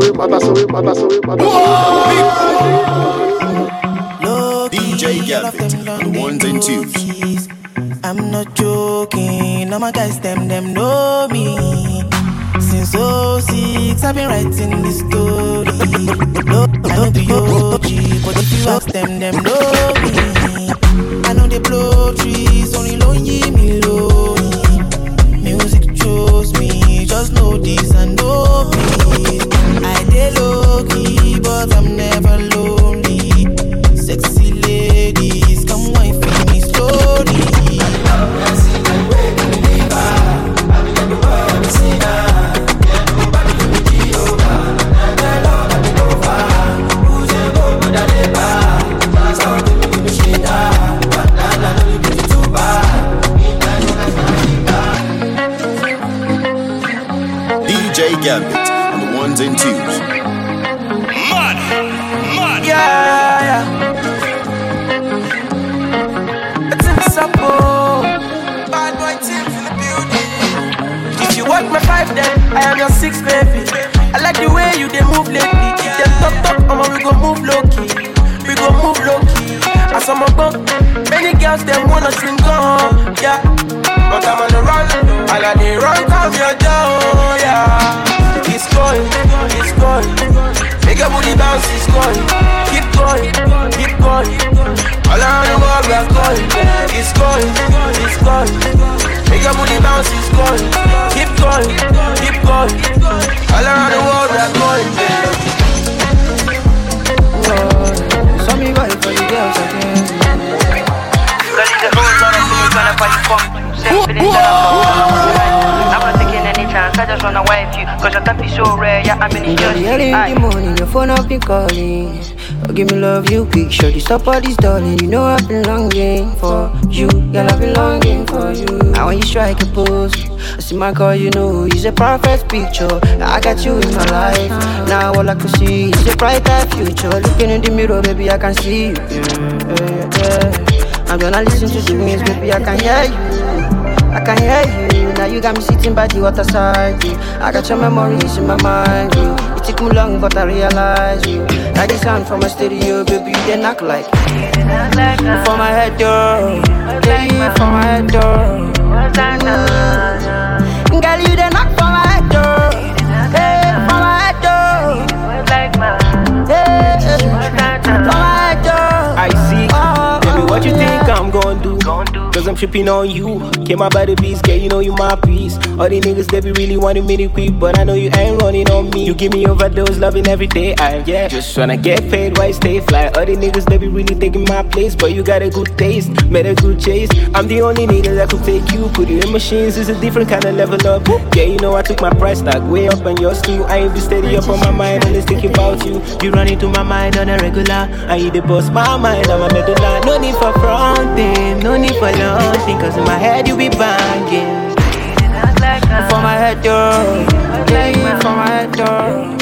DJ Gambit on the ones and twos.
I'm not joking, all my guys, them know me. Since 06, I've been writing this story. No, I know the OG, but if you ask them know me. I know they blow trees, only lonely me low. Music chose me, just know this and know me. I dey low key, but I'm never lonely. Sexy ladies, come wine for me slowly.
DJ Gambit on the ones and twos.
Yeah. Bad boy Tim in the building. If you want my vibe, then I am your six baby. I like the way you they move lately. If them talk, we go move low key. We go move low key. As I'm a bump, many girls them wanna drink on. Yeah,
but I'm on the run. And I need run, come your down, yeah. It's going. Make your booty bounce, it's going. Keep going. All around the world we are going. It's going. Make your booty bounce, it's going. Keep going. All around the world we are going.
Saw me right for you girls again.
I'm not taking any chance, I just wanna wife you. Cause your type is so rare, yeah, I'm in the
Early in the morning, your phone up been calling. Oh, give me love, you quick, shorty, stop all this darling. You know I've been longing for you, girl, I've been longing for you. Now when you strike a pose, I see my girl, you know, it's a perfect picture. I got you in my life, now all I can see is a brighter future. Looking in the mirror, baby, I can see you, yeah. I'm gonna listen to the winds, baby, I can hear you. Now you got me sitting by the water side, I got your memories in my mind, It took me long, but I realized you. Like the sound from a stereo, baby, they knock like for my head door, for my head door. Girl, you they knock for my head door, for my head door. For my head door.
I see, baby, what you think I'm gonna do? Cause I'm tripping on you. Came out by the beast, girl, you know you my piece. All the niggas, they be really wanting me to quit, but I know you ain't running on me. You give me overdose, loving every day, yeah. Just tryna get paid while I stay fly. All the niggas, they be really taking my place, but you got a good taste, made a good chase. I'm the only nigga that could take you, put you in machines, it's a different kind of level up. Yeah, you know I took my price tag way up and yours too. I ain't be steady up on my mind, always thinking about you. You run into my mind on a regular. I eat the boss, my mind, I'm a medulla. No need for fronting, no need for nothing, cause in my head you be banging. For my head door, for my head door.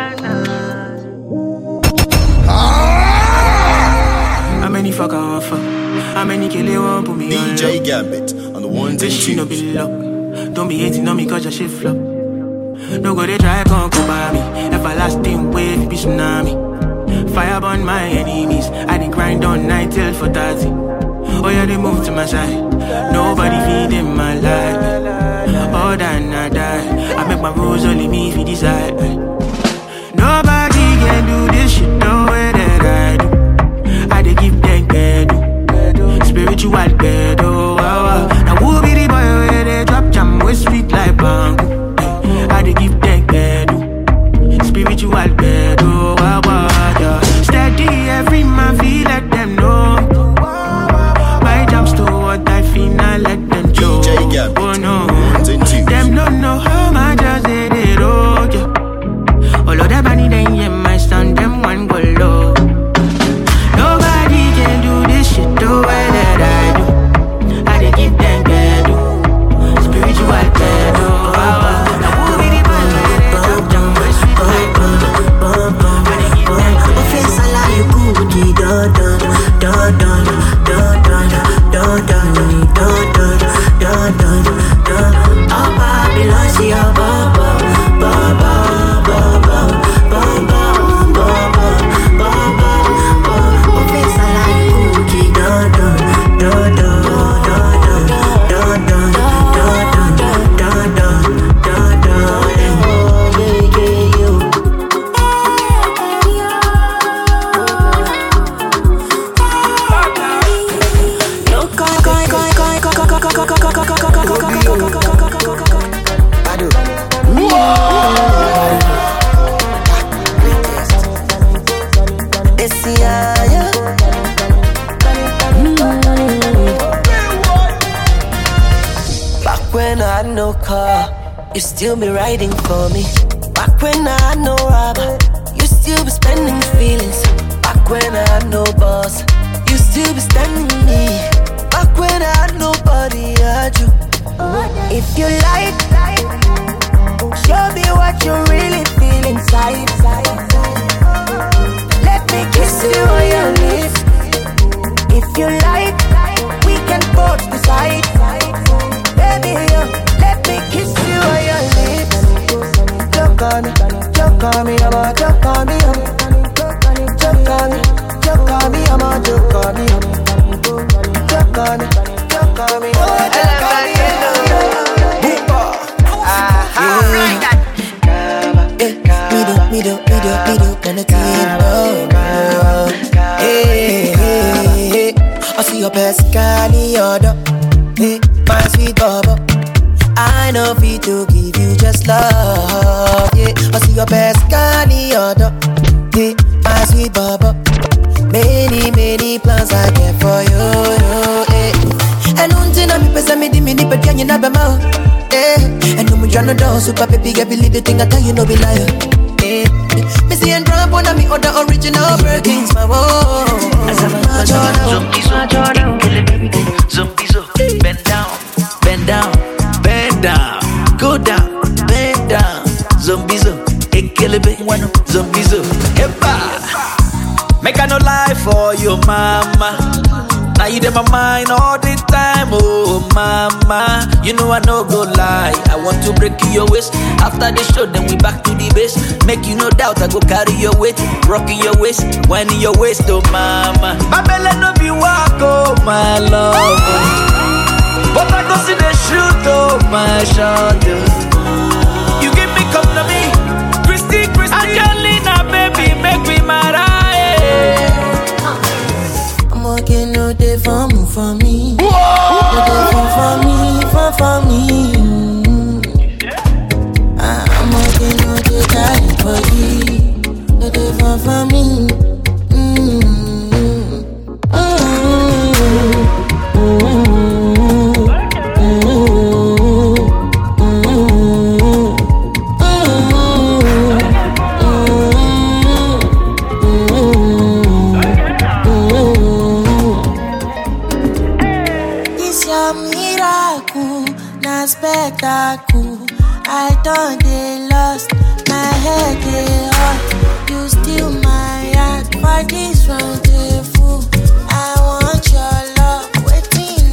How many fuck I want fuck? How many kill you want put me on?
DJ Gambit on the ones and twos.
No be luck. Don't be hating on me cause your shit flop. No go they try come by me. Everlasting wave be tsunami. Fire burn my enemies. I did grind on night till for 30. Oh yeah, they move to my side. Nobody feed in my life. All than I die. I make my rules, only me if you decide. Nobody can do this shit the way that I do. I dey give them bedu. Spiritual bedu. Now who be the boy where they drop jam with sweet like bamboo? I dey give them bedu. Spiritual bedu. Steady every man feel, let them know. My jumps to what I feel, I let them show. Oh no, them don't know how much I say they roll, yeah. All of them money they in my stand, them one go low. Nobody can do this shit the way that I do. I dey give them bedu, spiritual bedu. Now who be the man where they drop down my sweet like bamboo?
Face I like you cookie, dun dun dun dun dun dun dun dun dun dun dun. Oh Babylon, see your baba, baba, baba, baba, baba, baba. Oh face I like you cookie, dun dun dun dun dun dun dun dun dun dun dun dun. Oh baby, you.
Back when I had no car, you still be riding for me. Back when I had no rubber, you still be spending your feelings. Back when I had no boss, you still be standing me. Back when I had nobody, I had you.
If you like, show me what you really feel inside. Let me kiss you on your lips. If you like, we can both decide. Baby, let me kiss you on your lips. Choke on me, I'm a choke on me, choke on me, I'm a choke on me, choke on me, choke Me do, gonna take hey, I see your best guy in your door. Hey, my sweet bubble. I know fit to give you just love. Yeah, I see your best guy in your door. Hey, my sweet bubble. Many plans I get for you. Hey, and until I'm person me di but can you never know? Hey, and I'm trying to do super baby, get believe the thing I tell you no be liar. Me see and drop one of me other original Birkins, my woe.
Zombizo, bend down, go down, bend down. Zombizo, ekelebe, zombizo, epa. Make I no lie for your mama. Now you in my mind all the time, oh mama. You know I no go lie. I want to break your waist. After the show, then we back to the base. Make you no doubt, I go carry your weight. Rocking your waist, winding your waist, oh mama. Babele no be walk, oh my love. But I go see the shoot, oh my shot. You give me, come to me. Christy, Angelina, baby, make me mad.
I'm walking no day for me. No day for me. I'm walking no day dying for you. No day for me. Spectacle, I done they lost, my head they hot. You steal my heart, for this rendezvous. I want your love, waiting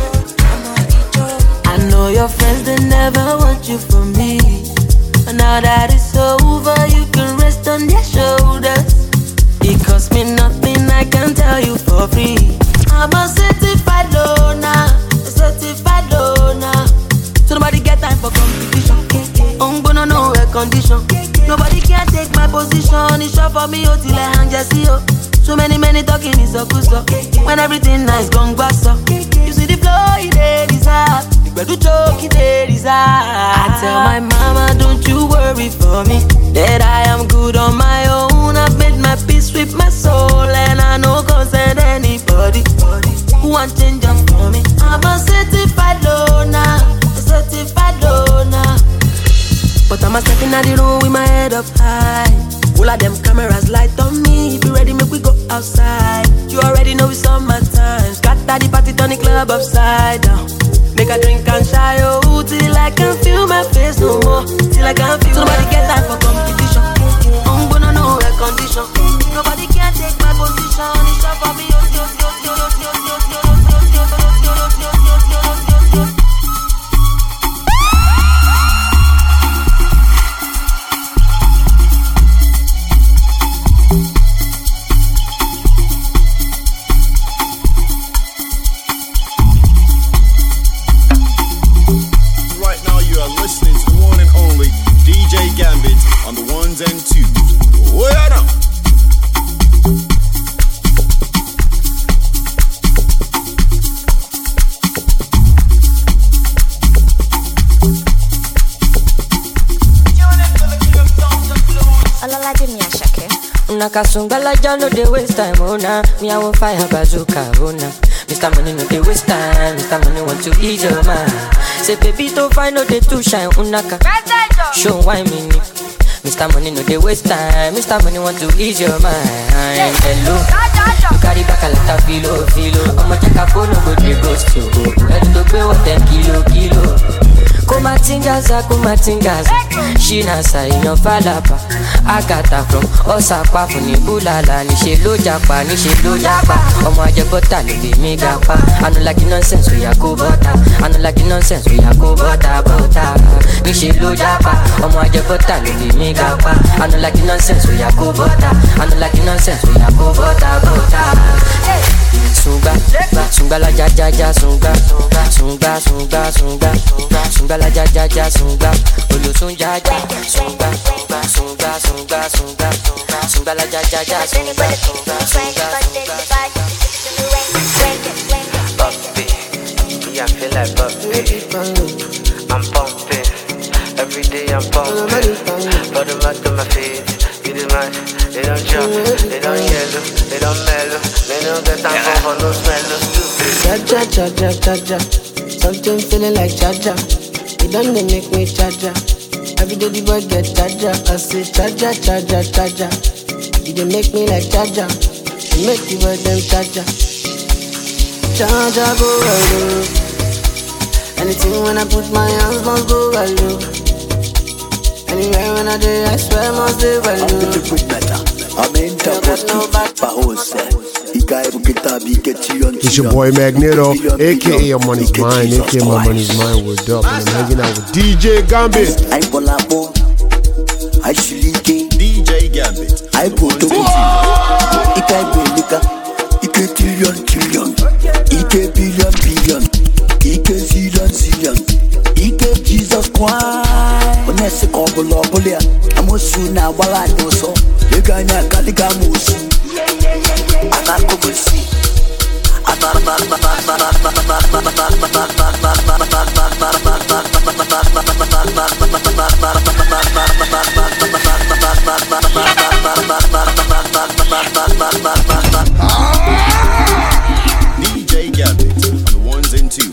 I know your friends they never want you for me. But now that it's over, you can rest on their shoulders. It cost me nothing, I can tell you for free. I'm a certified loner, so nobody get time for competition. Gonna no air condition. Nobody can take my position. It's short for me, oh, till I hang just see, oh. So many talking is so good, so when everything nice, gone bass, so you see the flow, it is hard. You better choke, it is hard. I tell my mama, don't you worry for me, that I am good on my own. I've made my peace with my soul, and I no concern anybody who want change up for me. I'm a certified loner. But I'm a stepping out the room with my head up high. All of them cameras light on me. If you ready, make we go outside. You already know it's on my time. Scatter the party, turn the club upside down. Make a drink and shy, oh, till I can feel my face no more. Till I can feel. So nobody get time for competition. I'm gonna know air condition. Nobody can take my position. It's up for me,
Kasungala y'all know they waste time, oh nah. Me I want fire bazooka, oh nah. Mr. Money no they waste time, Mr. Money want to ease your mind. Say baby don't find no they too shine, unaka. Show why me ni. Mr. Money no they waste time, Mr. Money want to ease your mind. Hello, you carry back a lot of filo. I'ma check a phone no go they ghost you. Ready to pay what 10 kilo. kumatingaza Shinasa iyan falapa Agata from Osapa funi bulala Níṣe ló japa Ọmọ ajẹgbọ́ta ló lè mí gapa I no like nonsense oya kó bọ́ta Níṣe ló japa Ọmọ ajẹgbọ́ta ló lè mí gapa I no like nonsense oya kó bọ́ta Sunga la ja sunga la ja sunga Olosun ja sunga la ja sunga Bumpy, yeah I feel like Bumpy I'm pumping, every day I'm pumping For the back of my feet, you the man They don't jump, they don't yellow, they don't mellow They don't get time for no smell, no stupid
Cha-cha, something feeling like cha-cha It done they make me cha-cha Every day the boy get cha-cha I say cha-cha You dey make me like cha-cha You make the boy them cha-cha Cha-cha go hello Anything when I put my hands must go hello Anywhere when I do I swear must do hello
It's your boy Magneto, aka Your Money's Mine, aka My Money's Mine. We're up and I'm hanging out with DJ Gambit.
DJ Gambit.
I put the Ike trillion, Ike billion, Ike zillion, Ike Jesus Christ. When I say Kobolia, I'm also now while I know so. You can't Kaligamus. I'm not going to see.
DJ Gambit on the ones and twos.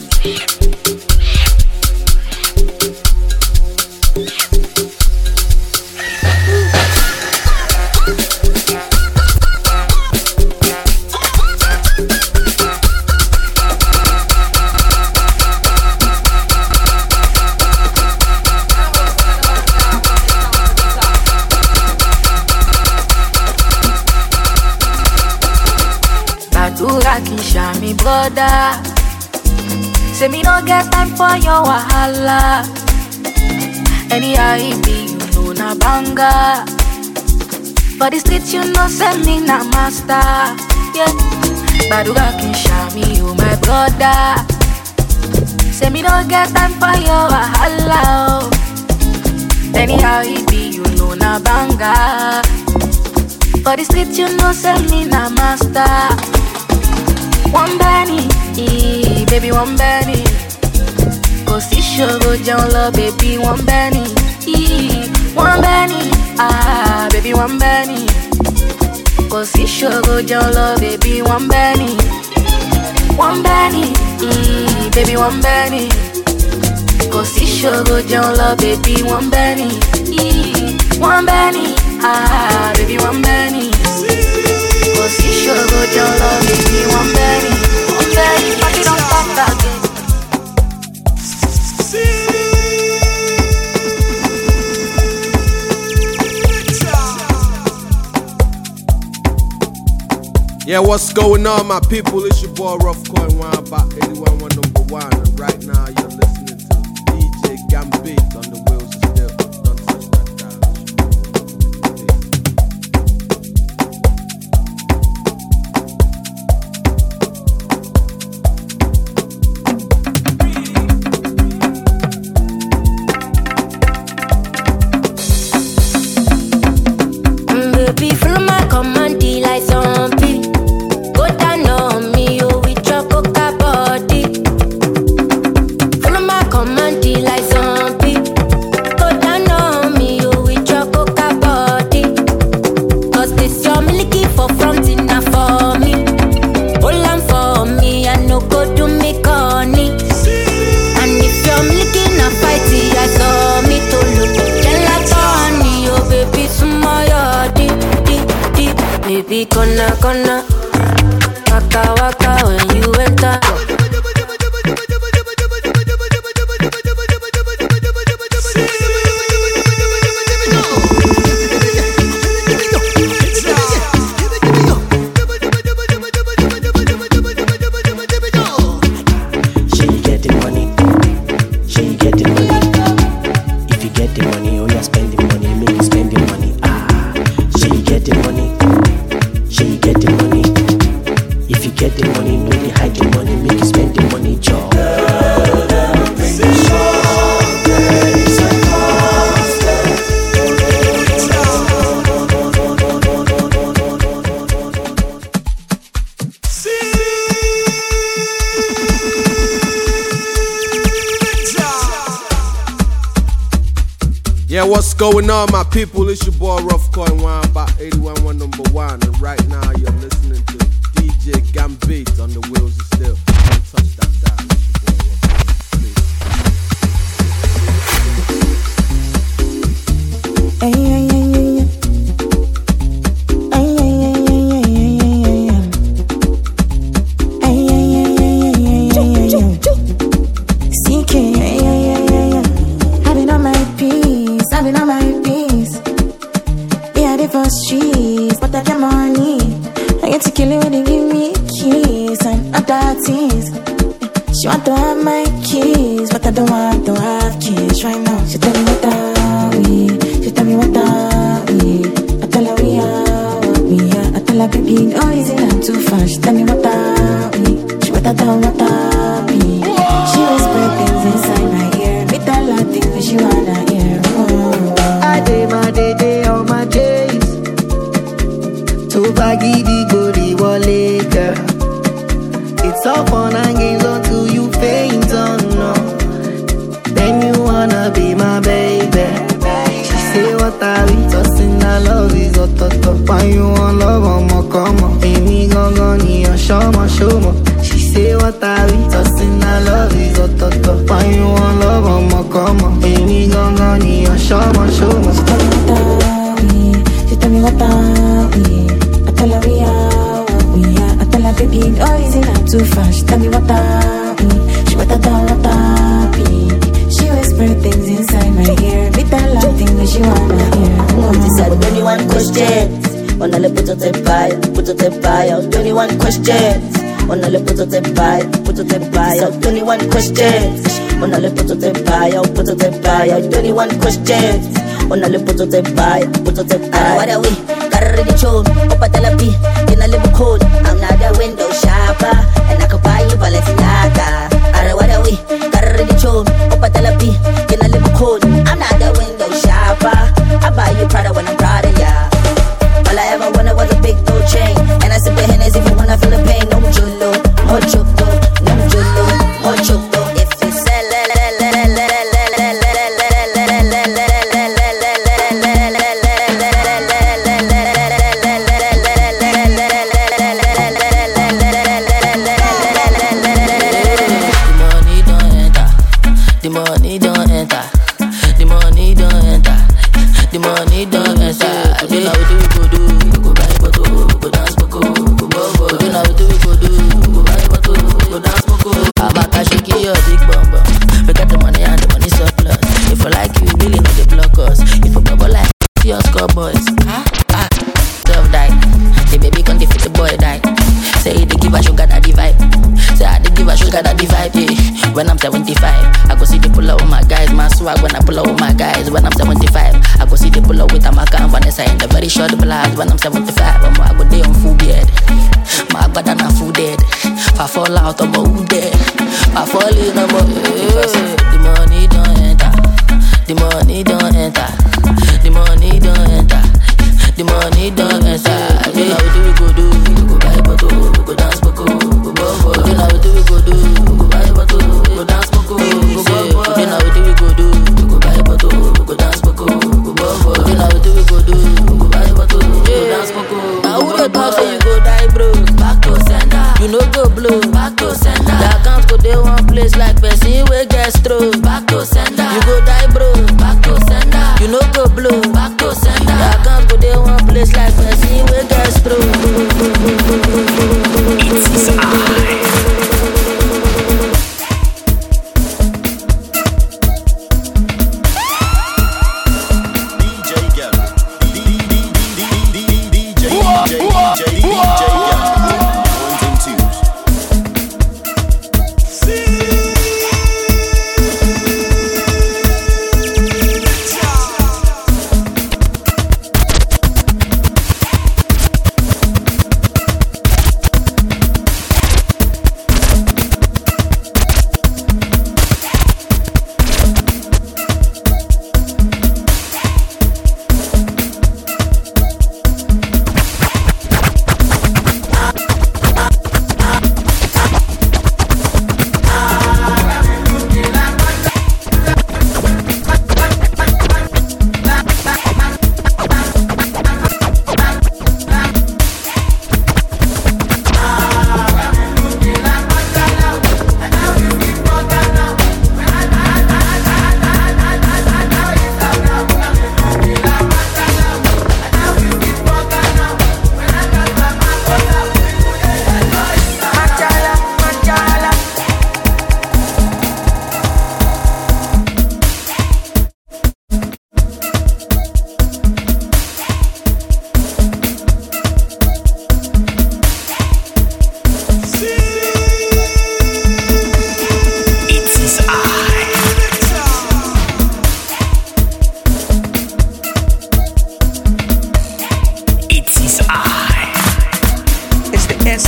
Me brother, say me no get time for your wahala. Anyhow it be, you know na banga. For the streets you know say me na master. Yeah, Baduga Kisha me, you my brother. Say me no get time for your wahala. Anyhow it be, you know na banga. For the streets you know say me na master. One Benny, baby one Benny. Go see show, go down low, baby one Benny. One Benny, baby one Benny. Go see show, go down low, baby one Benny. One Benny, baby one Benny. Go see show, go down low, baby one Benny. One Benny, baby one Benny. Go see show, go down low, baby one Benny. One Benny, party don't stop again.
Yeah, what's going on, my people? It's your boy Rough Coin, one about 81 number 1. And right now, you're listening to DJ Gambit on the wheels of steel. Don't touch that dial.
Baby, follow my command, like zombie. Go down on me, oh, with your coca body. Follow my command, like zombie. Go down on me, oh, with your coca body. Cause this your milky for front enough for me. Hold on for me, I no go do me corny. And if you're milky na fighty, I saw me to look. Then like honey, oh baby, smile. Baby, gonna, waka waka when you enter.
the money? Sure you get the money. If you get the money, oh yeah, spend the money, make you spend the money. Sure you get the money. Sure you get the money. If you get the money, no they hide the money, make you spend the money, job.
Yeah, what's going on, my people? It's your boy Rough Coin One by 81 number 1, and right now you're listening to DJ Gambit on the wheels of steel. Don't touch that dial. It's your boy Rough Coin.
Hey, hey, hey, hey, hey, hey, hey, hey, hey, CK, having on my peace, having on my peace. Yeah, the first streets, but I get money. I get to kill it when they give me keys and other things. She want to have my keys, but I don't want to have keys right now. She tell me what are we? She tell me what are we? I tell her we are what we are. I tell her baby, no easy, I'm too fast. She tell me what are we? She better tell what are we? She whisper things inside my ear. Me tell her things that she wanna hear.
I day my day on my days. To baggy the goody wallet, girl. It's all fun and games until you faint on no. Then you wanna be my baby. She say what are we tossing? I love is a toto. Why you want love on my come on? Amy gon' need a show my. She say what are we tossing? I love is a toto. Why you want love on my come on? Amy gon' need a show my.
She tell me what are we? I tell her we are what we are. I tell her baby, no easy, not too fast. She tell me what are we? She better tell what are we? She whisper things inside my ear. Me tell her things that she wanna hear.
She said 21 questions. Wanna le put it by, 21 questions. Wanna le put it by, 21 questions. Wanna le put it by, 21 questions. Wanna le put it by, what are we? Carry the tune, up at the P, in a little cold. I'm not a window shopper, and I can buy you Balenciaga. What are we? Carry the tune, up at the P, in a little cold. I'm not a window shopper. I buy you Prada when I'm proud of ya. All I ever wanted was a big gold chain, and I sip a Hennessy if you wanna feel the pain. No jolo, no choco, no jolo, no choco. If you sell it, the money don't enter. The money don't enter. The money don't enter. You know what we go do? Go buy bottle, go dance boko, go bobo. You know what we go do? Go buy bottle, go dance boko. Abaka shake your big bum bum. We got the money and the money surplus. If you like you, really know the block us. If you bubble like your score boys. Love die. The baby can't defeat the boy die. Say they give a sugar daddy vibe. Say I they give a sugar daddy vibe. Yeah. When I'm 75, I go see the pull up with my guys. My swag when I pull up with my guys. When I'm 75, I go see the pull up with Amaka and Vanessa in the very short blast. When I'm 75, I go day on full beard. My bad and I'm full dead. If I fall out, I'm all dead. If I fall in, I'm all the money don't enter. The money don't enter. The money don't enter. The money don't enter. You know what we go do? Go buy bottle, go dance boko, go bobo. You know what we go do? Go buy bottle, go dance boko, go bobo. You know what we go do? Go buy bottle, go dance boko, go bobo. You know what we go do? Go buy bottle, go dance boko. Now who the talk say you go die broke? Back to sender. You know go blow. Back to sender. The accounts go there one place like person we get stroke. Back to sender. You go die broke. Back to sender. You know go blow. Back to sender. The accounts go there one place like person we get stroke. It's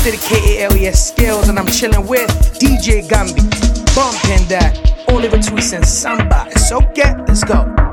to the KALES Skills, and I'm chilling with DJ Gambi. Bumping that Oliver Twist and Samba. It's okay, let's go.